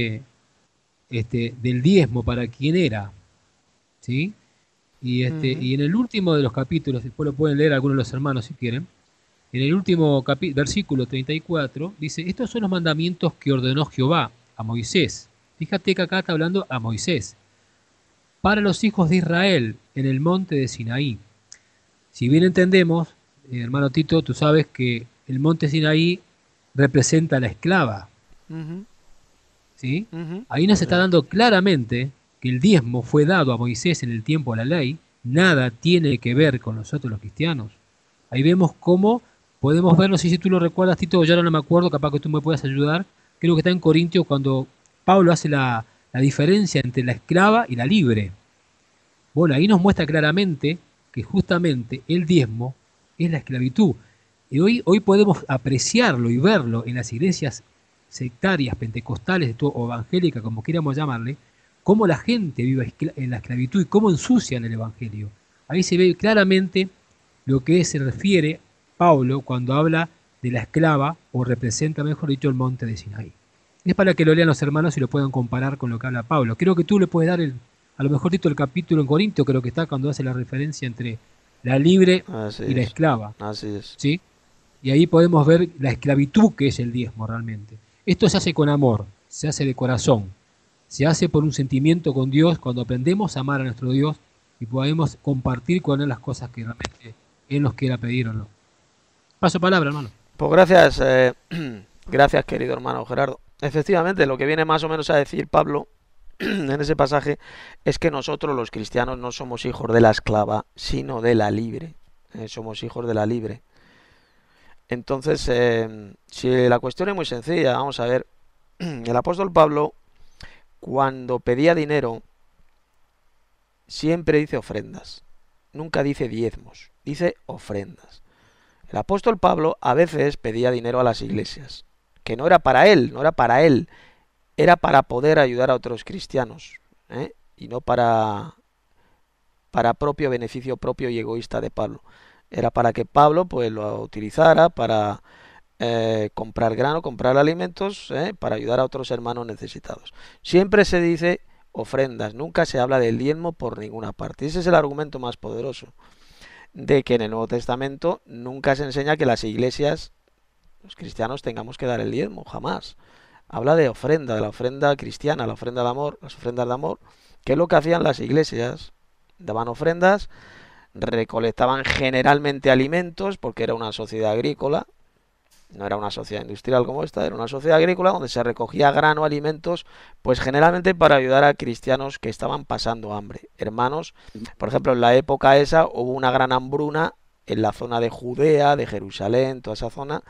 del diezmo para quién era, ¿sí? Y en el último de los capítulos, después lo pueden leer algunos de los hermanos si quieren, en el último versículo 34, dice, estos son los mandamientos que ordenó Jehová a Moisés. Fíjate que acá está hablando a Moisés. Para los hijos de Israel en el monte de Sinaí. Si bien entendemos, hermano Tito, tú sabes que el monte Sinaí representa a la esclava. ¿Sí? Ahí nos está dando claramente que el diezmo fue dado a Moisés en el tiempo de la ley, nada tiene que ver con nosotros los cristianos. Ahí vemos cómo podemos ver, no sé si tú lo recuerdas, Tito, yo ahora no me acuerdo, capaz que tú me puedas ayudar, creo que está en Corintios cuando Pablo hace la diferencia entre la esclava y la libre. Bueno, ahí nos muestra claramente que justamente el diezmo es la esclavitud. Y hoy podemos apreciarlo y verlo en las iglesias sectarias, pentecostales, o evangélicas, como quieramos llamarle, cómo la gente vive en la esclavitud y cómo ensucian el evangelio. Ahí se ve claramente lo que se refiere Pablo cuando habla de la esclava, o representa, mejor dicho, el monte de Sinaí. Es para que lo lean los hermanos y lo puedan comparar con lo que habla Pablo. Creo que tú le puedes dar a lo mejor Tito el capítulo en Corintios, creo que está cuando hace la referencia entre la libre y la esclava. Así es. ¿Sí? Y ahí podemos ver la esclavitud que es el diezmo realmente. Esto se hace con amor, se hace de corazón, se hace por un sentimiento con Dios cuando aprendemos a amar a nuestro Dios y podemos compartir con Él las cosas que realmente Él nos quiera pedir o no. Paso palabra, hermano. Pues gracias, gracias querido hermano Gerardo. Efectivamente, lo que viene más o menos a decir Pablo en ese pasaje es que nosotros los cristianos no somos hijos de la esclava, sino de la libre. Somos hijos de la libre. Entonces, si la cuestión es muy sencilla, vamos a ver, el apóstol Pablo, cuando pedía dinero, siempre dice ofrendas, nunca dice diezmos, dice ofrendas. El apóstol Pablo a veces pedía dinero a las iglesias, que no era para él, era para poder ayudar a otros cristianos, y no para para propio beneficio propio y egoísta de Pablo. Era para que Pablo pues lo utilizara para comprar grano, comprar alimentos, para ayudar a otros hermanos necesitados. Siempre se dice ofrendas, nunca se habla del diezmo por ninguna parte. Ese es el argumento más poderoso de que en el Nuevo Testamento nunca se enseña que las iglesias, los cristianos, tengamos que dar el diezmo, jamás. Habla de ofrenda, de la ofrenda cristiana, la ofrenda de amor, las ofrendas de amor, que es lo que hacían las iglesias. Daban ofrendas, recolectaban generalmente alimentos, porque era una sociedad agrícola, no era una sociedad industrial como esta, era una sociedad agrícola donde se recogía grano, alimentos, pues generalmente para ayudar a cristianos que estaban pasando hambre. Hermanos, por ejemplo, en la época esa hubo una gran hambruna en la zona de Judea, de Jerusalén, toda esa zona.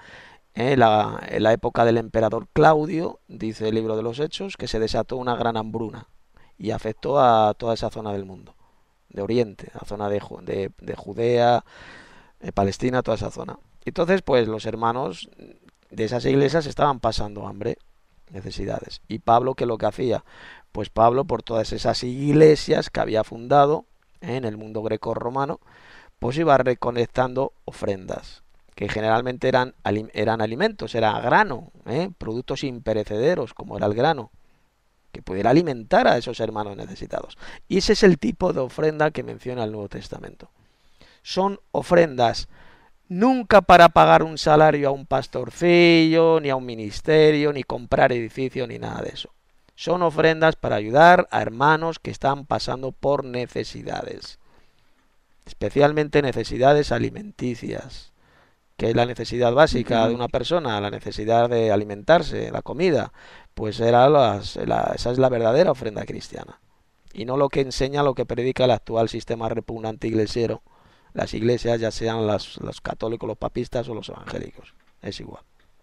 En la época del emperador Claudio, dice el libro de los Hechos, que se desató una gran hambruna y afectó a toda esa zona del mundo, de Oriente, la zona de Judea, Palestina, toda esa zona. Entonces, pues los hermanos de esas iglesias estaban pasando hambre, necesidades. ¿Y Pablo qué es lo que hacía? Pues Pablo, por todas esas iglesias que había fundado en el mundo greco-romano, pues iba recolectando ofrendas, que generalmente eran alimentos, era grano, productos imperecederos, como era el grano, que pudiera alimentar a esos hermanos necesitados. Y ese es el tipo de ofrenda que menciona el Nuevo Testamento. Son ofrendas nunca para pagar un salario a un pastorcillo, ni a un ministerio, ni comprar edificios, ni nada de eso. Son ofrendas para ayudar a hermanos que están pasando por necesidades, especialmente necesidades alimenticias, que es la necesidad básica de una persona, la necesidad de alimentarse, la comida. Pues esa es la verdadera ofrenda cristiana. Y no lo que enseña, lo que predica el actual sistema repugnante iglesiero. Las iglesias, ya sean los católicos, los papistas o los evangélicos. Es igual.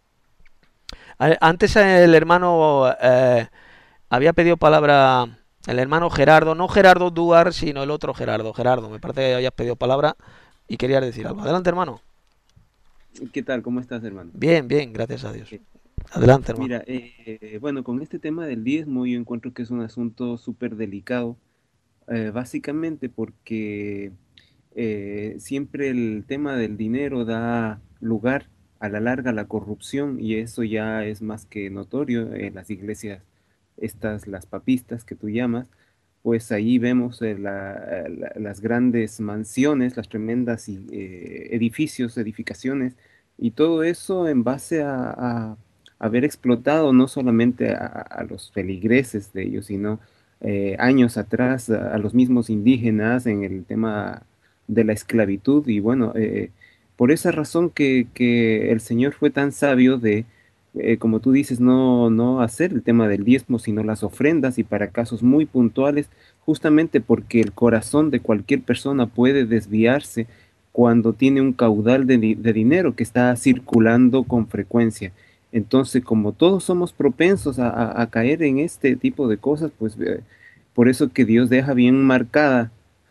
Antes el hermano había pedido palabra, el hermano Gerardo, no Gerardo Duar, sino el otro Gerardo. Gerardo, me parece que habías pedido palabra y querías decir algo. Adelante, hermano. ¿Qué tal? ¿Cómo estás, hermano? Bien, bien, gracias a Dios. Adelante, hermano. Mira, bueno, con este tema del diezmo yo encuentro que es un asunto súper delicado, básicamente porque siempre el tema del dinero da lugar a la larga a la corrupción y eso ya es más que notorio en las iglesias, las papistas que tú llamas, pues ahí vemos las grandes mansiones, las tremendas edificaciones, y todo eso en base a haber explotado no solamente a los feligreses de ellos, sino años atrás a los mismos indígenas en el tema de la esclavitud. Y bueno, por esa razón que el Señor fue tan sabio de, como tú dices, no hacer el tema del diezmo, sino las ofrendas y para casos muy puntuales, justamente porque el corazón de cualquier persona puede desviarse cuando tiene un caudal de dinero que está circulando con frecuencia. Entonces, como todos somos propensos a caer en este tipo de cosas, pues por eso que Dios deja bien marcada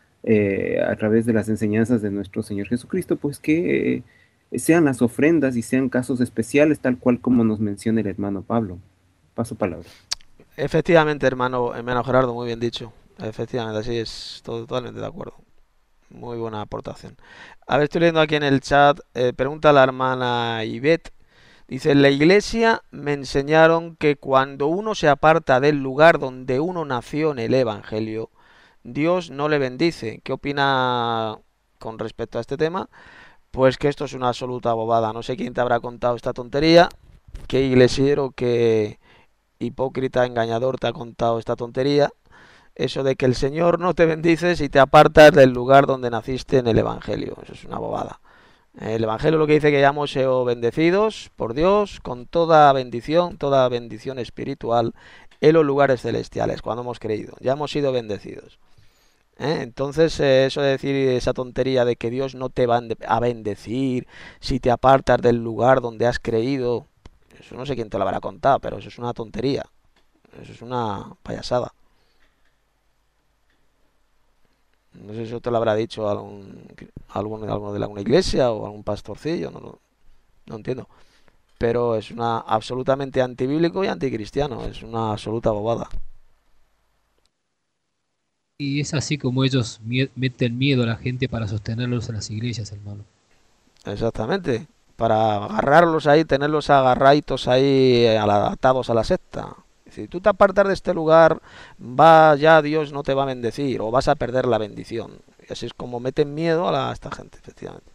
a través de las enseñanzas de nuestro Señor Jesucristo, pues que sean las ofrendas y sean casos especiales, tal cual como nos menciona el hermano Pablo. Paso palabra. Efectivamente, hermano Gerardo, muy bien dicho. Efectivamente, así es, totalmente de acuerdo. Muy buena aportación. A ver, estoy leyendo aquí en el chat, pregunta la hermana Ivette. Dice, en la iglesia me enseñaron que cuando uno se aparta del lugar donde uno nació en el Evangelio, Dios no le bendice. ¿Qué opina con respecto a este tema? Pues que esto es una absoluta bobada. No sé quién te habrá contado esta tontería, qué iglesiero, qué hipócrita, engañador te ha contado esta tontería. Eso de que el Señor no te bendice si te apartas del lugar donde naciste en el Evangelio. Eso es una bobada. El Evangelio lo que dice que ya hemos sido bendecidos por Dios con toda bendición espiritual en los lugares celestiales, cuando hemos creído. Ya hemos sido bendecidos. Entonces, eso de decir esa tontería de que Dios no te va a bendecir si te apartas del lugar donde has creído, eso no sé quién te lo habrá contado, pero eso es una tontería. Eso es una payasada. No sé si eso te lo habrá dicho alguno de alguna iglesia o algún pastorcillo, no entiendo. Pero es una absolutamente antibíblico y anticristiano, es una absoluta bobada. Y es así como ellos meten miedo a la gente para sostenerlos en las iglesias, hermano. Exactamente. Para agarrarlos ahí, tenerlos agarraditos ahí, atados a la secta. Si tú te apartas de este lugar, va ya Dios no te va a bendecir o vas a perder la bendición. Y así es como meten miedo a, a esta gente, efectivamente.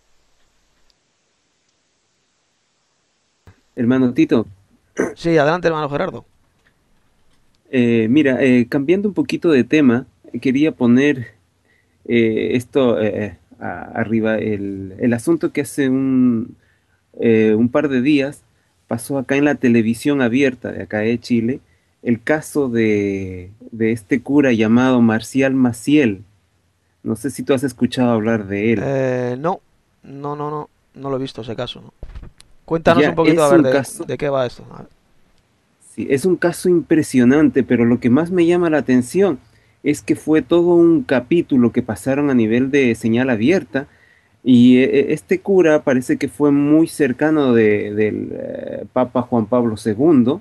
Hermano Tito, Sí, adelante, hermano Gerardo. mira, cambiando un poquito de tema, quería poner esto arriba, el asunto que hace un par de días pasó acá en la televisión abierta de acá de Chile, el caso de este cura llamado Marcial Maciel. No sé si tú has escuchado hablar de él. No, no lo he visto ese caso, ¿no? Cuéntanos un Ya poquito a es ver un caso, de qué va esto. A ver. sí, es un caso impresionante, pero lo que más me llama la atención es que fue todo un capítulo que pasaron a nivel de señal abierta y este cura parece que fue muy cercano del Papa Juan Pablo II.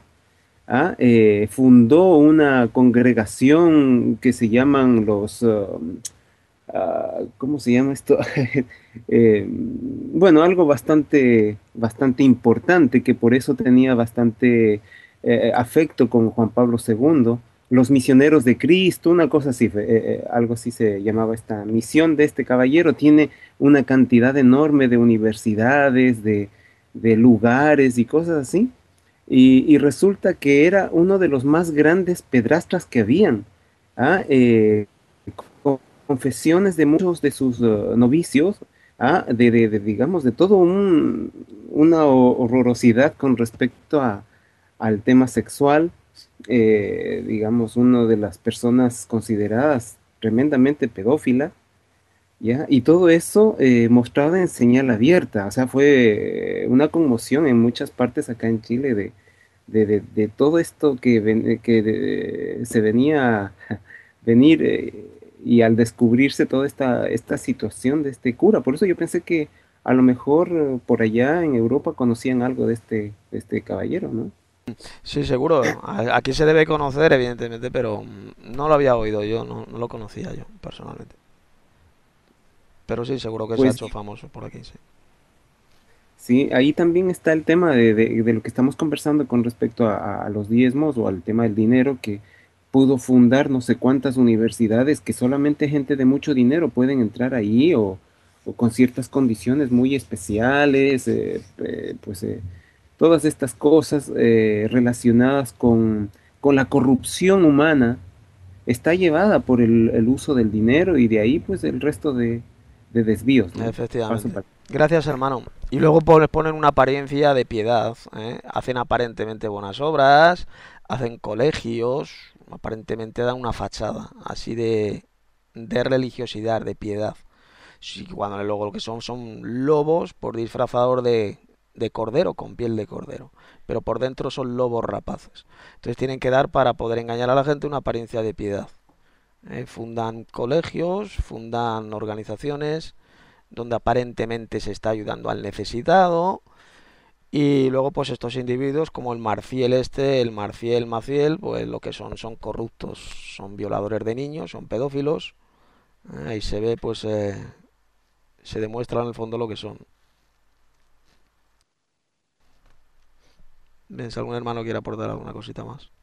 Fundó una congregación que se llaman ¿cómo se llama esto? Bueno, algo bastante importante, que por eso tenía bastante afecto con Juan Pablo II. Los misioneros de Cristo, una cosa así, algo así se llamaba esta misión de este caballero. Tiene una cantidad enorme de universidades, de lugares y cosas así. Y resulta que era uno de los más grandes pedrastras que habían. ¿ah? Confesiones de muchos de sus novicios, digamos, de todo una horrorosidad con respecto al tema sexual, digamos, una de las personas consideradas tremendamente pedófila, ¿ya? Y todo eso mostrado en señal abierta, o sea, fue una conmoción en muchas partes acá en Chile de todo esto se venía a venir y al descubrirse toda esta situación de este cura. Por eso yo pensé que a lo mejor por allá en Europa conocían algo de este caballero, ¿no? Sí, seguro. Aquí se debe conocer, evidentemente, pero no lo había oído yo, no lo conocía yo personalmente. Pero sí, seguro que se ha Pues hecho famoso por aquí, sí. sí, ahí también está el tema de lo que estamos conversando con respecto a los diezmos o al tema del dinero, que pudo fundar no sé cuántas universidades que solamente gente de mucho dinero pueden entrar ahí o con ciertas condiciones muy especiales, todas estas cosas relacionadas con la corrupción humana está llevada por el uso del dinero y de ahí pues el resto de desvíos, ¿no? Paso Efectivamente. para... Gracias, hermano. Y luego ponen una apariencia de piedad, ¿eh? Hacen aparentemente buenas obras, hacen colegios, aparentemente dan una fachada así de religiosidad, de piedad. Sí, cuando luego lo que son lobos por disfrazador de cordero, con piel de cordero. Pero por dentro son lobos rapaces. Entonces tienen que dar para poder engañar a la gente una apariencia de piedad. Fundan colegios, fundan organizaciones donde aparentemente se está ayudando al necesitado y luego pues estos individuos como el Marciel el Marciel Maciel, pues lo que son corruptos, son violadores de niños, son pedófilos, y se ve pues se demuestra en el fondo lo que son. Bien, si algún hermano quiere aportar alguna cosita más.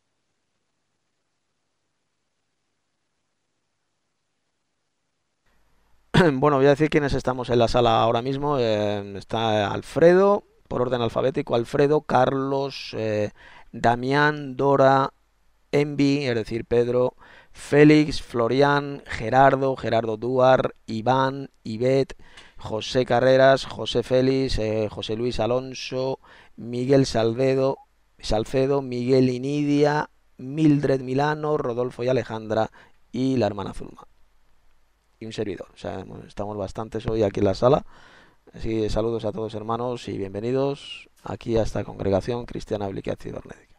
Bueno, voy a decir quiénes estamos en la sala ahora mismo. Está Alfredo, por orden alfabético, Alfredo, Carlos, Damián, Dora, Envi, es decir, Pedro, Félix, Florian, Gerardo Duar, Iván, Ivette, José Carreras, José Félix, José Luis Alonso, Miguel Salcedo, Miguel Inidia, Mildred Milano, Rodolfo y Alejandra y la hermana Zulma. Y un servidor. O sea, estamos bastantes hoy aquí en la sala. Así que saludos a todos hermanos y bienvenidos aquí a esta congregación cristiana bíblica cibernética.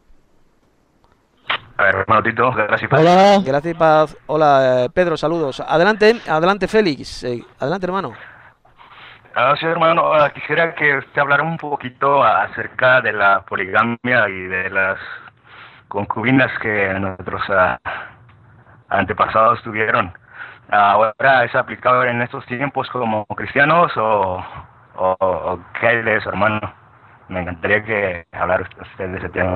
A ver, hermano Tito, gracias y paz. Hola. Gracias y paz. Hola, Pedro, saludos. Adelante Félix. Adelante, hermano. Sí, hermano, quisiera que usted hablara un poquito acerca de la poligamia y de las concubinas que nuestros antepasados tuvieron. ¿Ahora es aplicable en estos tiempos como cristianos o qué hay de eso, hermano? Me encantaría que hablar usted de ese tema.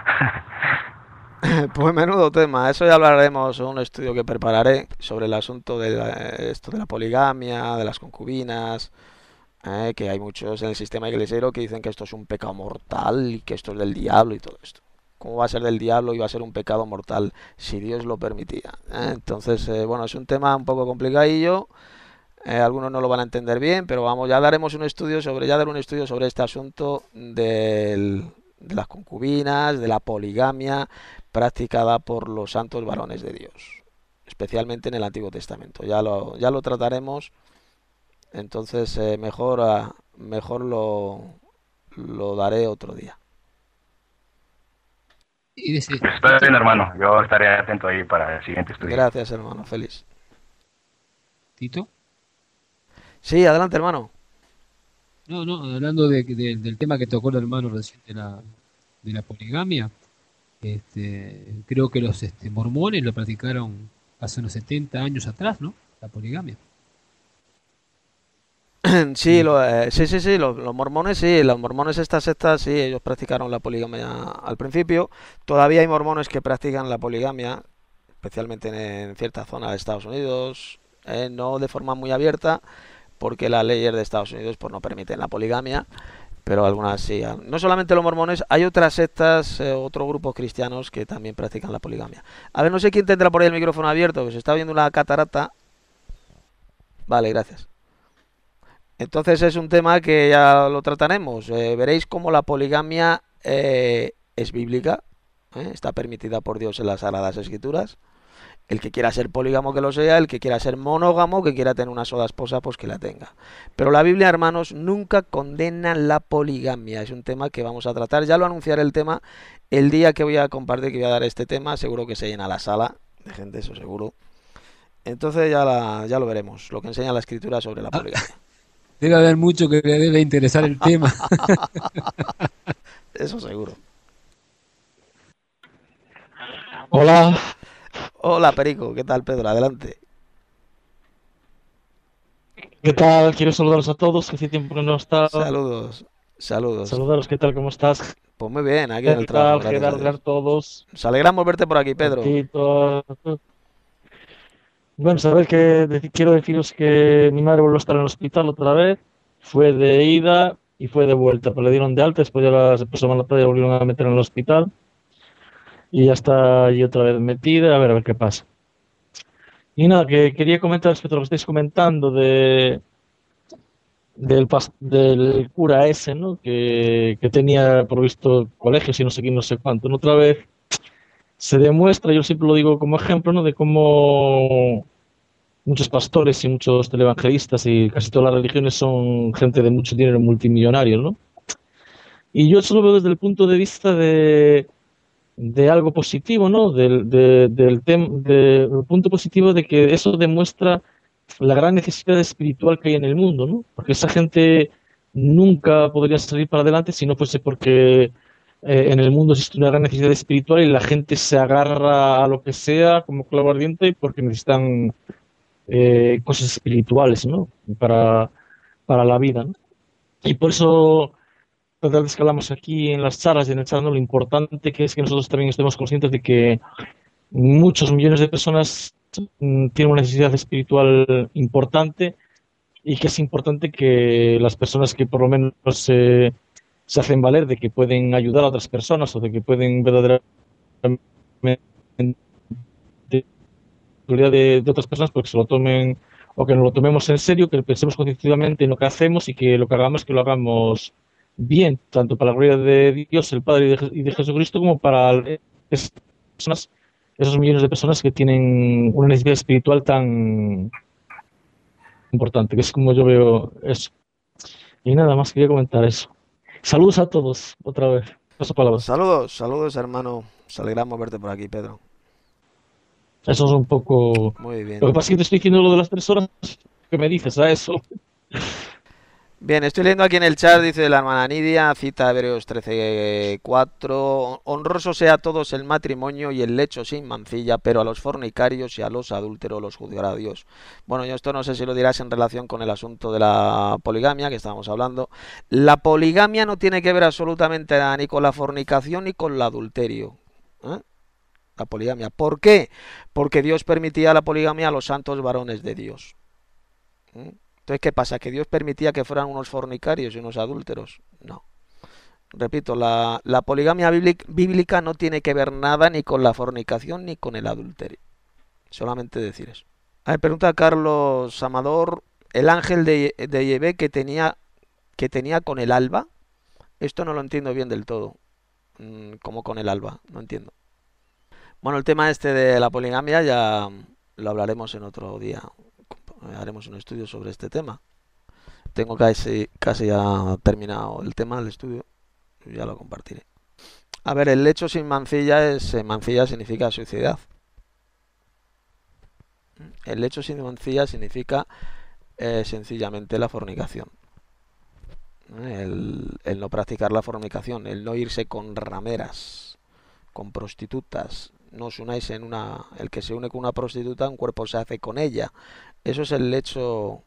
Pues menudo tema, eso ya hablaremos en un estudio que prepararé sobre el asunto de esto de la poligamia, de las concubinas, que hay muchos en el sistema iglesiero que dicen que esto es un pecado mortal y que esto es del diablo y todo esto. ¿Cómo va a ser del diablo y va a ser un pecado mortal si Dios lo permitía? Entonces, bueno, es un tema un poco complicadillo. Algunos no lo van a entender bien, pero vamos, ya daremos un estudio daré un estudio sobre este asunto de las concubinas, de la poligamia practicada por los santos varones de Dios, especialmente en el Antiguo Testamento. Ya lo trataremos, entonces mejor lo daré otro día. Y dice, Está bien, hermano. Yo estaré atento ahí para el siguiente estudio. Gracias, hermano, feliz. Tito. Sí, adelante, hermano. No, hablando del tema que tocó el hermano recién de la poligamia, creo que los mormones lo practicaron hace unos 70 años atrás, ¿no? La poligamia. Sí, Y, sí, los mormones, estas sectas, sí, ellos practicaron la poligamia al principio. Todavía hay mormones que practican la poligamia, especialmente en ciertas zonas de Estados Unidos, no de forma muy abierta, porque las leyes de Estados Unidos pues no permiten la poligamia, pero algunas sí. No solamente los mormones, hay otras sectas, otros grupos cristianos que también practican la poligamia. A ver, no sé quién tendrá por ahí el micrófono abierto, que se está viendo una catarata. Vale, gracias. Entonces es un tema que ya lo trataremos. Veréis cómo la poligamia es bíblica, está permitida por Dios en las Sagradas Escrituras. El que quiera ser polígamo que lo sea, el que quiera ser monógamo, que quiera tener una sola esposa, pues que la tenga. Pero la Biblia, hermanos, nunca condena la poligamia. Es un tema que vamos a tratar. Ya lo anunciaré el tema el día que voy a compartir, que voy a dar este tema. Seguro que se llena la sala de gente, eso seguro. Entonces ya lo veremos, lo que enseña la Escritura sobre la poligamia. debe haber mucho que le debe interesar el tema. Eso seguro. Hola, Hola, Perico, ¿qué tal, Pedro? Adelante. ¿qué tal? Quiero saludaros a todos, que hace tiempo que no he estado. Saludos. Saludaros, ¿qué tal? ¿Cómo estás? Pues muy bien, aquí en ¿Qué el trabajo, tal, gracias a Gerardo, a Dios. todos? Nos alegramos verte por aquí, Pedro. Tito. Bueno, sabéis que quiero deciros que mi madre volvió a estar en el hospital otra vez. Fue de ida y fue de vuelta, pero le dieron de alta, después ya se puso mal la tarde y volvieron a meter en el hospital. Y ya está allí otra vez metida, a ver qué pasa. Y nada, que quería comentar respecto a lo que estáis comentando del cura ese, ¿no? Que tenía provisto colegios y no sé quién, no sé cuánto. ¿No? Otra vez se demuestra, yo siempre lo digo como ejemplo, ¿no? De cómo muchos pastores y muchos televangelistas y casi todas las religiones son gente de mucho dinero, multimillonarios, ¿no? Y yo eso lo veo desde el punto de vista de algo positivo, ¿no? Del punto positivo de que eso demuestra la gran necesidad espiritual que hay en el mundo, ¿no? Porque esa gente nunca podría salir para adelante si no fuese porque en el mundo existe una gran necesidad espiritual y la gente se agarra a lo que sea como clavo ardiente porque necesitan cosas espirituales, ¿no? Para la vida, ¿no? Y por eso cada vez que hablamos aquí en las charlas y en el chat, ¿no? Lo importante que es que nosotros también estemos conscientes de que muchos millones de personas tienen una necesidad espiritual importante y que es importante que las personas que por lo menos se hacen valer de que pueden ayudar a otras personas o de que pueden verdaderamente de otras personas, porque se lo tomen o que nos lo tomemos en serio, que pensemos conscientemente en lo que hacemos y que lo que lo hagamos bien, tanto para la gloria de Dios, el Padre y de Jesucristo, como para esas personas, esos millones de personas que tienen una necesidad espiritual tan importante, que es como yo veo eso. Y nada más quería comentar eso. Saludos a todos, otra vez. Paso palabras. Saludos, hermano. Nos alegramos verte por aquí, Pedro. Eso es un poco... Muy bien. Lo que pasa es que te estoy diciendo lo de las 3 horas que me dices a eso. Bien, estoy leyendo aquí en el chat, dice la hermana Nidia, cita Hebreos 13:4, honroso sea a todos el matrimonio y el lecho sin mancilla, pero a los fornicarios y a los adúlteros los juzgará Dios. Bueno, yo esto no sé si lo dirás en relación con el asunto de la poligamia que estábamos hablando. La poligamia no tiene que ver absolutamente nada ni con la fornicación ni con el adulterio, ¿eh? La poligamia. ¿Por qué? Porque Dios permitía la poligamia a los santos varones de Dios. Entonces, ¿qué pasa? ¿Que Dios permitía que fueran unos fornicarios y unos adúlteros? No. Repito, la poligamia bíblica no tiene que ver nada ni con la fornicación ni con el adulterio. Solamente decir eso. A ver, pregunta Carlos Amador, el ángel de Yahvé que tenía con el alba. Esto no lo entiendo bien del todo. Como con el alba, no entiendo. Bueno, el tema este de la poligamia ya lo hablaremos en otro día. Haremos un estudio sobre este tema. Tengo casi ya terminado el tema del estudio. Ya lo compartiré. A ver, el lecho sin mancilla mancilla significa suciedad. El lecho sin mancilla significa sencillamente la fornicación. El no practicar la fornicación, el no irse con rameras, con prostitutas. No os unáis el que se une con una prostituta, un cuerpo se hace con ella. Eso es el lecho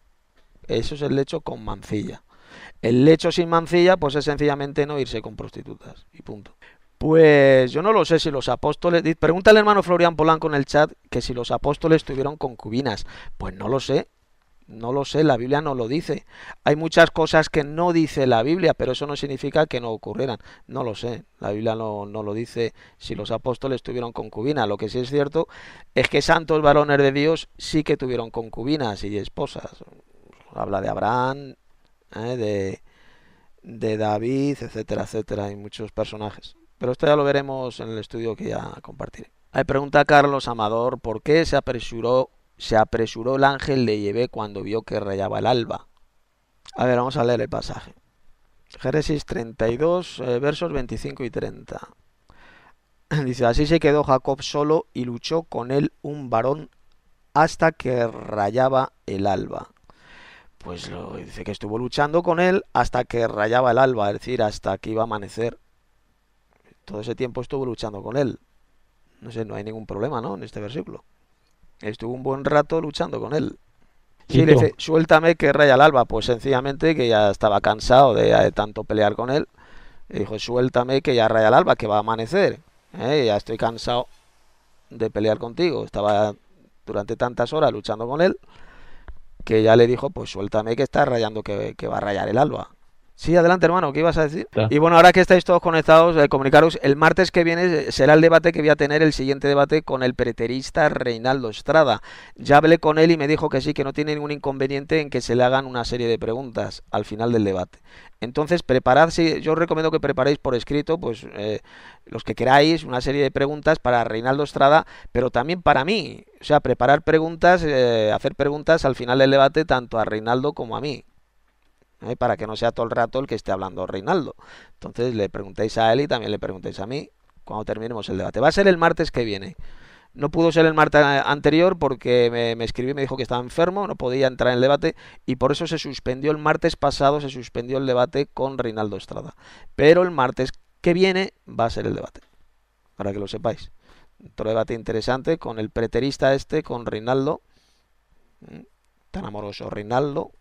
con mancilla. El lecho sin mancilla, pues es sencillamente no irse con prostitutas. Y punto. Pues yo no lo sé si los apóstoles... Pregúntale al hermano Florian Polanco en el chat que si los apóstoles tuvieron concubinas. Pues no lo sé. No lo sé, la Biblia no lo dice. Hay muchas cosas que no dice la Biblia, pero eso no significa que no ocurrieran. No lo sé, la Biblia no lo dice si los apóstoles tuvieron concubinas. Lo que sí es cierto es que santos varones de Dios sí que tuvieron concubinas y esposas. Habla de Abraham, de David, etcétera, etcétera. Hay muchos personajes. Pero esto ya lo veremos en el estudio que ya compartiré. Hay pregunta a Carlos Amador, ¿por qué se apresuró el ángel de Yahvé cuando vio que rayaba el alba? A ver, vamos a leer el pasaje. Génesis 32, versos 25 y 30. Dice, así se quedó Jacob solo y luchó con él un varón hasta que rayaba el alba. Pues dice que estuvo luchando con él hasta que rayaba el alba, es decir, hasta que iba a amanecer. Todo ese tiempo estuvo luchando con él. No sé, no hay ningún problema, ¿no? En este versículo. Estuvo un buen rato luchando con él. Sí, le dice, suéltame que raya el alba. Pues sencillamente que ya estaba cansado de tanto pelear con él. Le dijo, suéltame que ya raya el alba, que va a amanecer. Ya estoy cansado de pelear contigo. Estaba durante tantas horas luchando con él, que ya le dijo, pues suéltame que está rayando, que va a rayar el alba. Sí, adelante hermano, ¿qué ibas a decir? Claro. Y bueno, ahora que estáis todos conectados, comunicaros, el martes que viene será el debate que voy a tener, el siguiente debate con el preterista Reinaldo Estrada. Ya hablé con él y me dijo que sí, que no tiene ningún inconveniente en que se le hagan una serie de preguntas al final del debate. Entonces, preparad, sí, yo os recomiendo que preparéis por escrito, pues los que queráis, una serie de preguntas para Reinaldo Estrada, pero también para mí. O sea, preparar preguntas, hacer preguntas al final del debate tanto a Reinaldo como a mí. Para que no sea todo el rato el que esté hablando Reinaldo. Entonces le preguntéis a él y también le preguntéis a mí cuando terminemos el debate. Va a ser el martes que viene. No pudo ser el martes anterior porque me escribió y me dijo que estaba enfermo, no podía entrar en el debate y por eso se suspendió el martes pasado, se suspendió el debate con Reinaldo Estrada. Pero el martes que viene va a ser el debate, para que lo sepáis. Otro debate interesante con el preterista con Reinaldo, tan amoroso Reinaldo,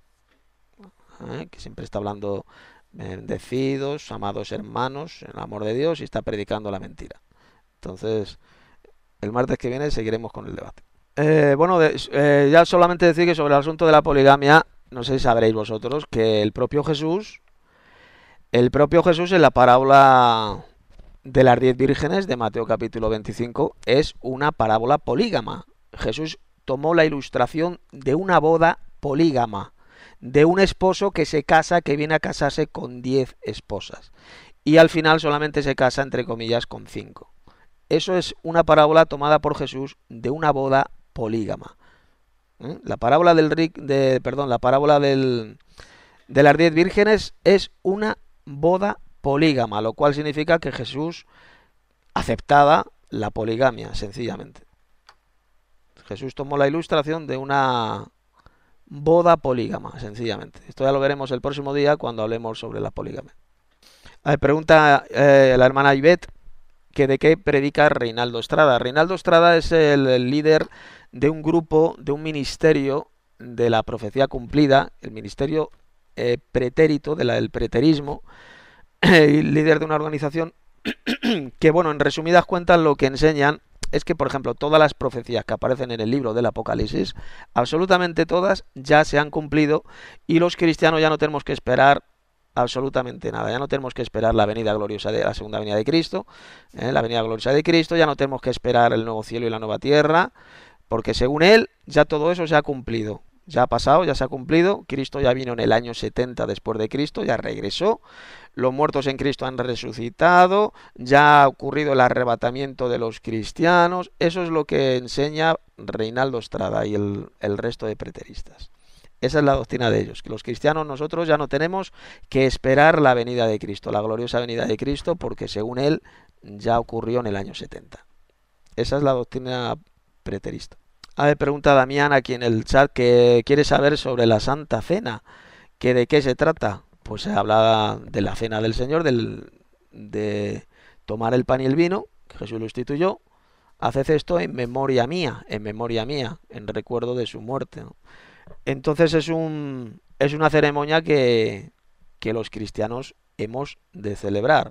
que siempre está hablando bendecidos, amados hermanos, en el amor de Dios y está predicando la mentira. Entonces, el martes que viene seguiremos con el debate. Ya solamente decir que sobre el asunto de la poligamia, no sé si sabréis vosotros que el propio Jesús en la parábola de las 10 vírgenes de Mateo capítulo 25 es una parábola polígama. Jesús tomó la ilustración de una boda polígama, de un esposo que se casa, que viene a casarse con 10 esposas y al final solamente se casa, entre comillas, con 5. Eso es una parábola tomada por Jesús de una boda polígama. La parábola de las 10 vírgenes es una boda polígama, lo cual significa que Jesús aceptaba la poligamia, sencillamente. Jesús tomó la ilustración de una boda polígama, sencillamente. Esto ya lo veremos el próximo día cuando hablemos sobre la poligamia. Pregunta la hermana Ivette que de qué predica Reinaldo Estrada. Reinaldo Estrada es el líder de un grupo, de un ministerio de la profecía cumplida, el ministerio pretérito, del preterismo, líder de una organización que, bueno, en resumidas cuentas lo que enseñan es que, por ejemplo, todas las profecías que aparecen en el libro del Apocalipsis, absolutamente todas ya se han cumplido y los cristianos ya no tenemos que esperar absolutamente nada, ya no tenemos que esperar la venida gloriosa de la segunda venida de Cristo, la venida gloriosa de Cristo, ya no tenemos que esperar el nuevo cielo y la nueva tierra, porque según él ya todo eso se ha cumplido, ya ha pasado, ya se ha cumplido. Cristo ya vino en el año 70 después de Cristo, ya regresó, los muertos en Cristo han resucitado, ya ha ocurrido el arrebatamiento de los cristianos. Eso es lo que enseña Reinaldo Estrada y el resto de preteristas. Esa es la doctrina de ellos, que los cristianos nosotros ya no tenemos que esperar la venida de Cristo, la gloriosa venida de Cristo, porque según él ya ocurrió en el año 70. Esa es la doctrina preterista. Pregunta Damián aquí en el chat que quiere saber sobre la Santa Cena, que de qué se trata. Pues se habla de la Cena del Señor, de tomar el pan y el vino, que Jesús lo instituyó. Haced esto en memoria mía, en recuerdo de su muerte, ¿no? Entonces es una ceremonia que los cristianos hemos de celebrar.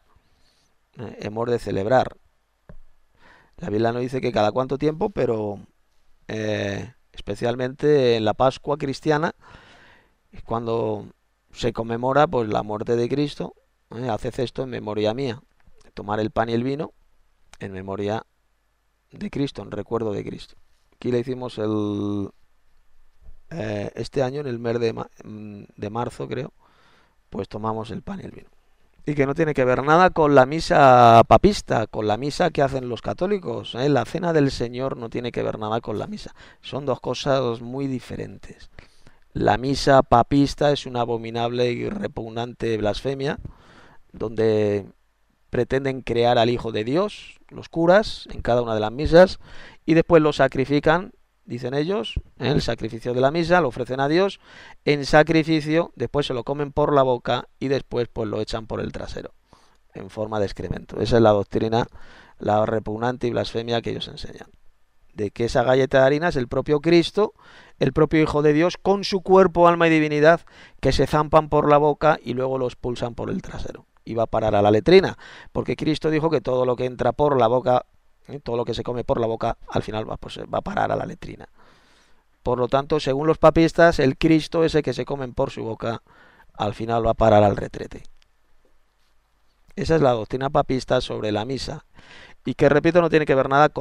La Biblia no dice que cada cuánto tiempo, pero especialmente en la Pascua cristiana, cuando se conmemora pues la muerte de Cristo. Haced esto en memoria mía, tomar el pan y el vino en memoria de Cristo, en recuerdo de Cristo. Aquí le hicimos este año, en el mes de marzo, creo, pues tomamos el pan y el vino. Y que no tiene que ver nada con la misa papista, con la misa que hacen los católicos. La Cena del Señor no tiene que ver nada con la misa. Son dos cosas muy diferentes. La misa papista es una abominable y repugnante blasfemia, donde pretenden crear al Hijo de Dios, los curas, en cada una de las misas, y después lo sacrifican, dicen ellos, el sacrificio de la misa, lo ofrecen a Dios, en sacrificio, después se lo comen por la boca y después pues lo echan por el trasero, en forma de excremento. Esa es la doctrina, la repugnante y blasfemia que ellos enseñan. De que esa galleta de harina es el propio Cristo, el propio Hijo de Dios, con su cuerpo, alma y divinidad, que se zampan por la boca y luego lo expulsan por el trasero. Y va a parar a la letrina, porque Cristo dijo que todo lo que entra por la boca, todo lo que se come por la boca, al final va a parar a la letrina. Por lo tanto, según los papistas, el Cristo ese que se comen por su boca, al final va a parar al retrete. Esa es la doctrina papista sobre la misa. Y que, repito, no tiene que ver nada con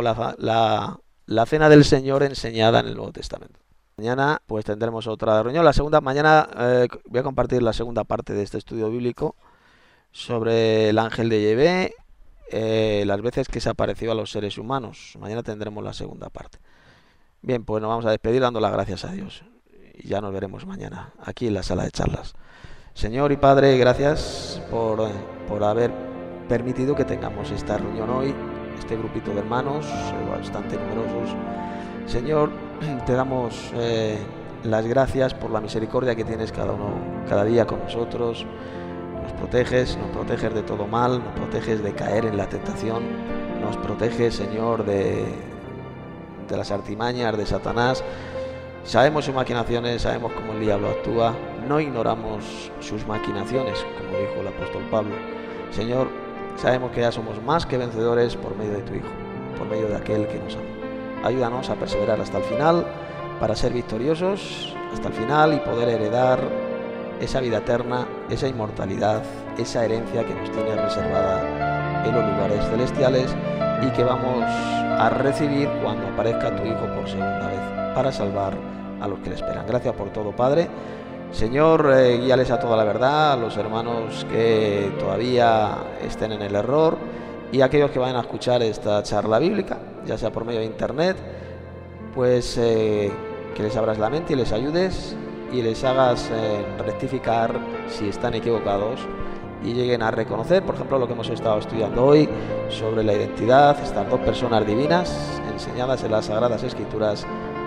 la Cena del Señor enseñada en el Nuevo Testamento. Mañana pues tendremos otra reunión. Mañana voy a compartir la segunda parte de este estudio bíblico sobre el ángel de Yahvé, las veces que se apareció a los seres humanos. Mañana tendremos la segunda parte. Bien, pues nos vamos a despedir dando las gracias a Dios. Y ya nos veremos mañana aquí en la sala de charlas. Señor y Padre, gracias por haber permitido que tengamos esta reunión hoy, este grupito de hermanos, bastante numerosos. Señor, te damos las gracias por la misericordia que tienes cada día con nosotros. Nos proteges de todo mal, nos proteges de caer en la tentación, nos proteges, Señor, de las artimañas de Satanás. Sabemos sus maquinaciones, sabemos cómo el diablo actúa, no ignoramos sus maquinaciones, como dijo el apóstol Pablo. Señor, sabemos que ya somos más que vencedores por medio de tu Hijo, por medio de aquel que nos ama. Ayúdanos a perseverar hasta el final, para ser victoriosos hasta el final y poder heredar esa vida eterna, esa inmortalidad, esa herencia que nos tiene reservada en los lugares celestiales y que vamos a recibir cuando aparezca tu Hijo por segunda vez, para salvar a los que le esperan. Gracias por todo, Padre. Señor, guíales a toda la verdad, a los hermanos que todavía estén en el error y a aquellos que vayan a escuchar esta charla bíblica, ya sea por medio de internet, pues que les abras la mente y les ayudes y les hagas rectificar si están equivocados y lleguen a reconocer, por ejemplo, lo que hemos estado estudiando hoy sobre la identidad, estas dos personas divinas enseñadas en las Sagradas Escrituras,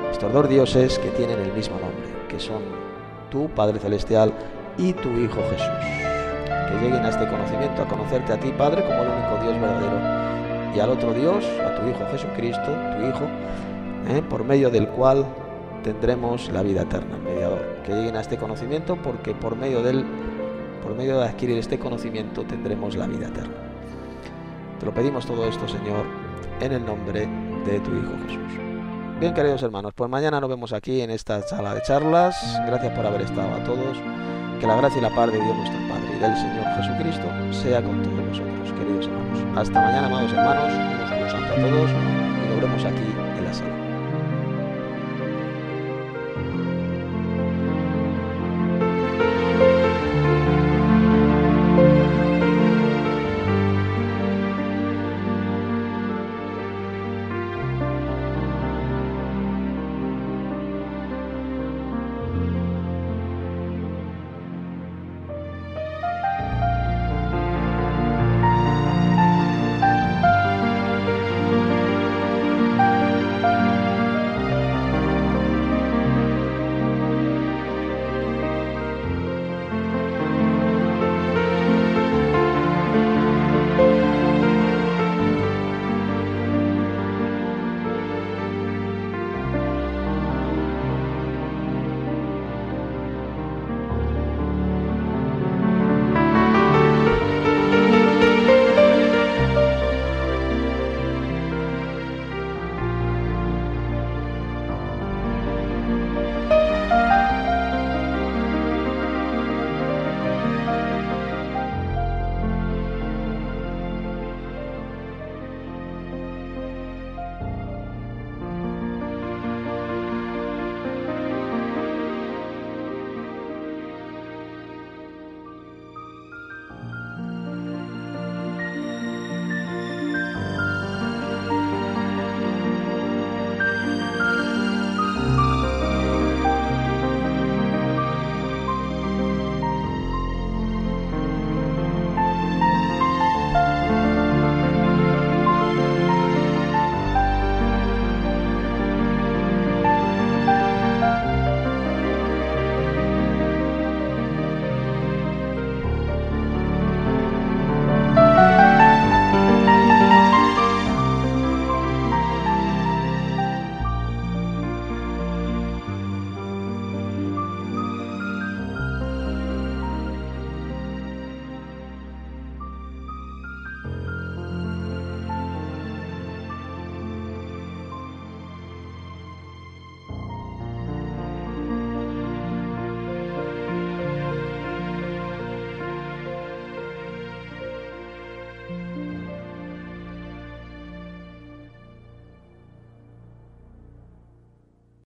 estos dos dioses que tienen el mismo nombre, que son tu Padre Celestial y tu Hijo Jesús. Que lleguen a este conocimiento, a conocerte a ti, Padre, como el único Dios verdadero, y al otro Dios, a tu Hijo Jesucristo, tu Hijo, por medio del cual tendremos la vida eterna, el mediador. Que lleguen a este conocimiento, porque por medio de adquirir este conocimiento tendremos la vida eterna. Te lo pedimos todo esto, Señor, en el nombre de tu Hijo Jesús. Bien, queridos hermanos, pues mañana nos vemos aquí en esta sala de charlas. Gracias por haber estado a todos. Que la gracia y la paz de Dios nuestro Padre y del Señor Jesucristo sea con todos nosotros, queridos hermanos. Hasta mañana, amados hermanos. Un saludo santo a todos y nos vemos aquí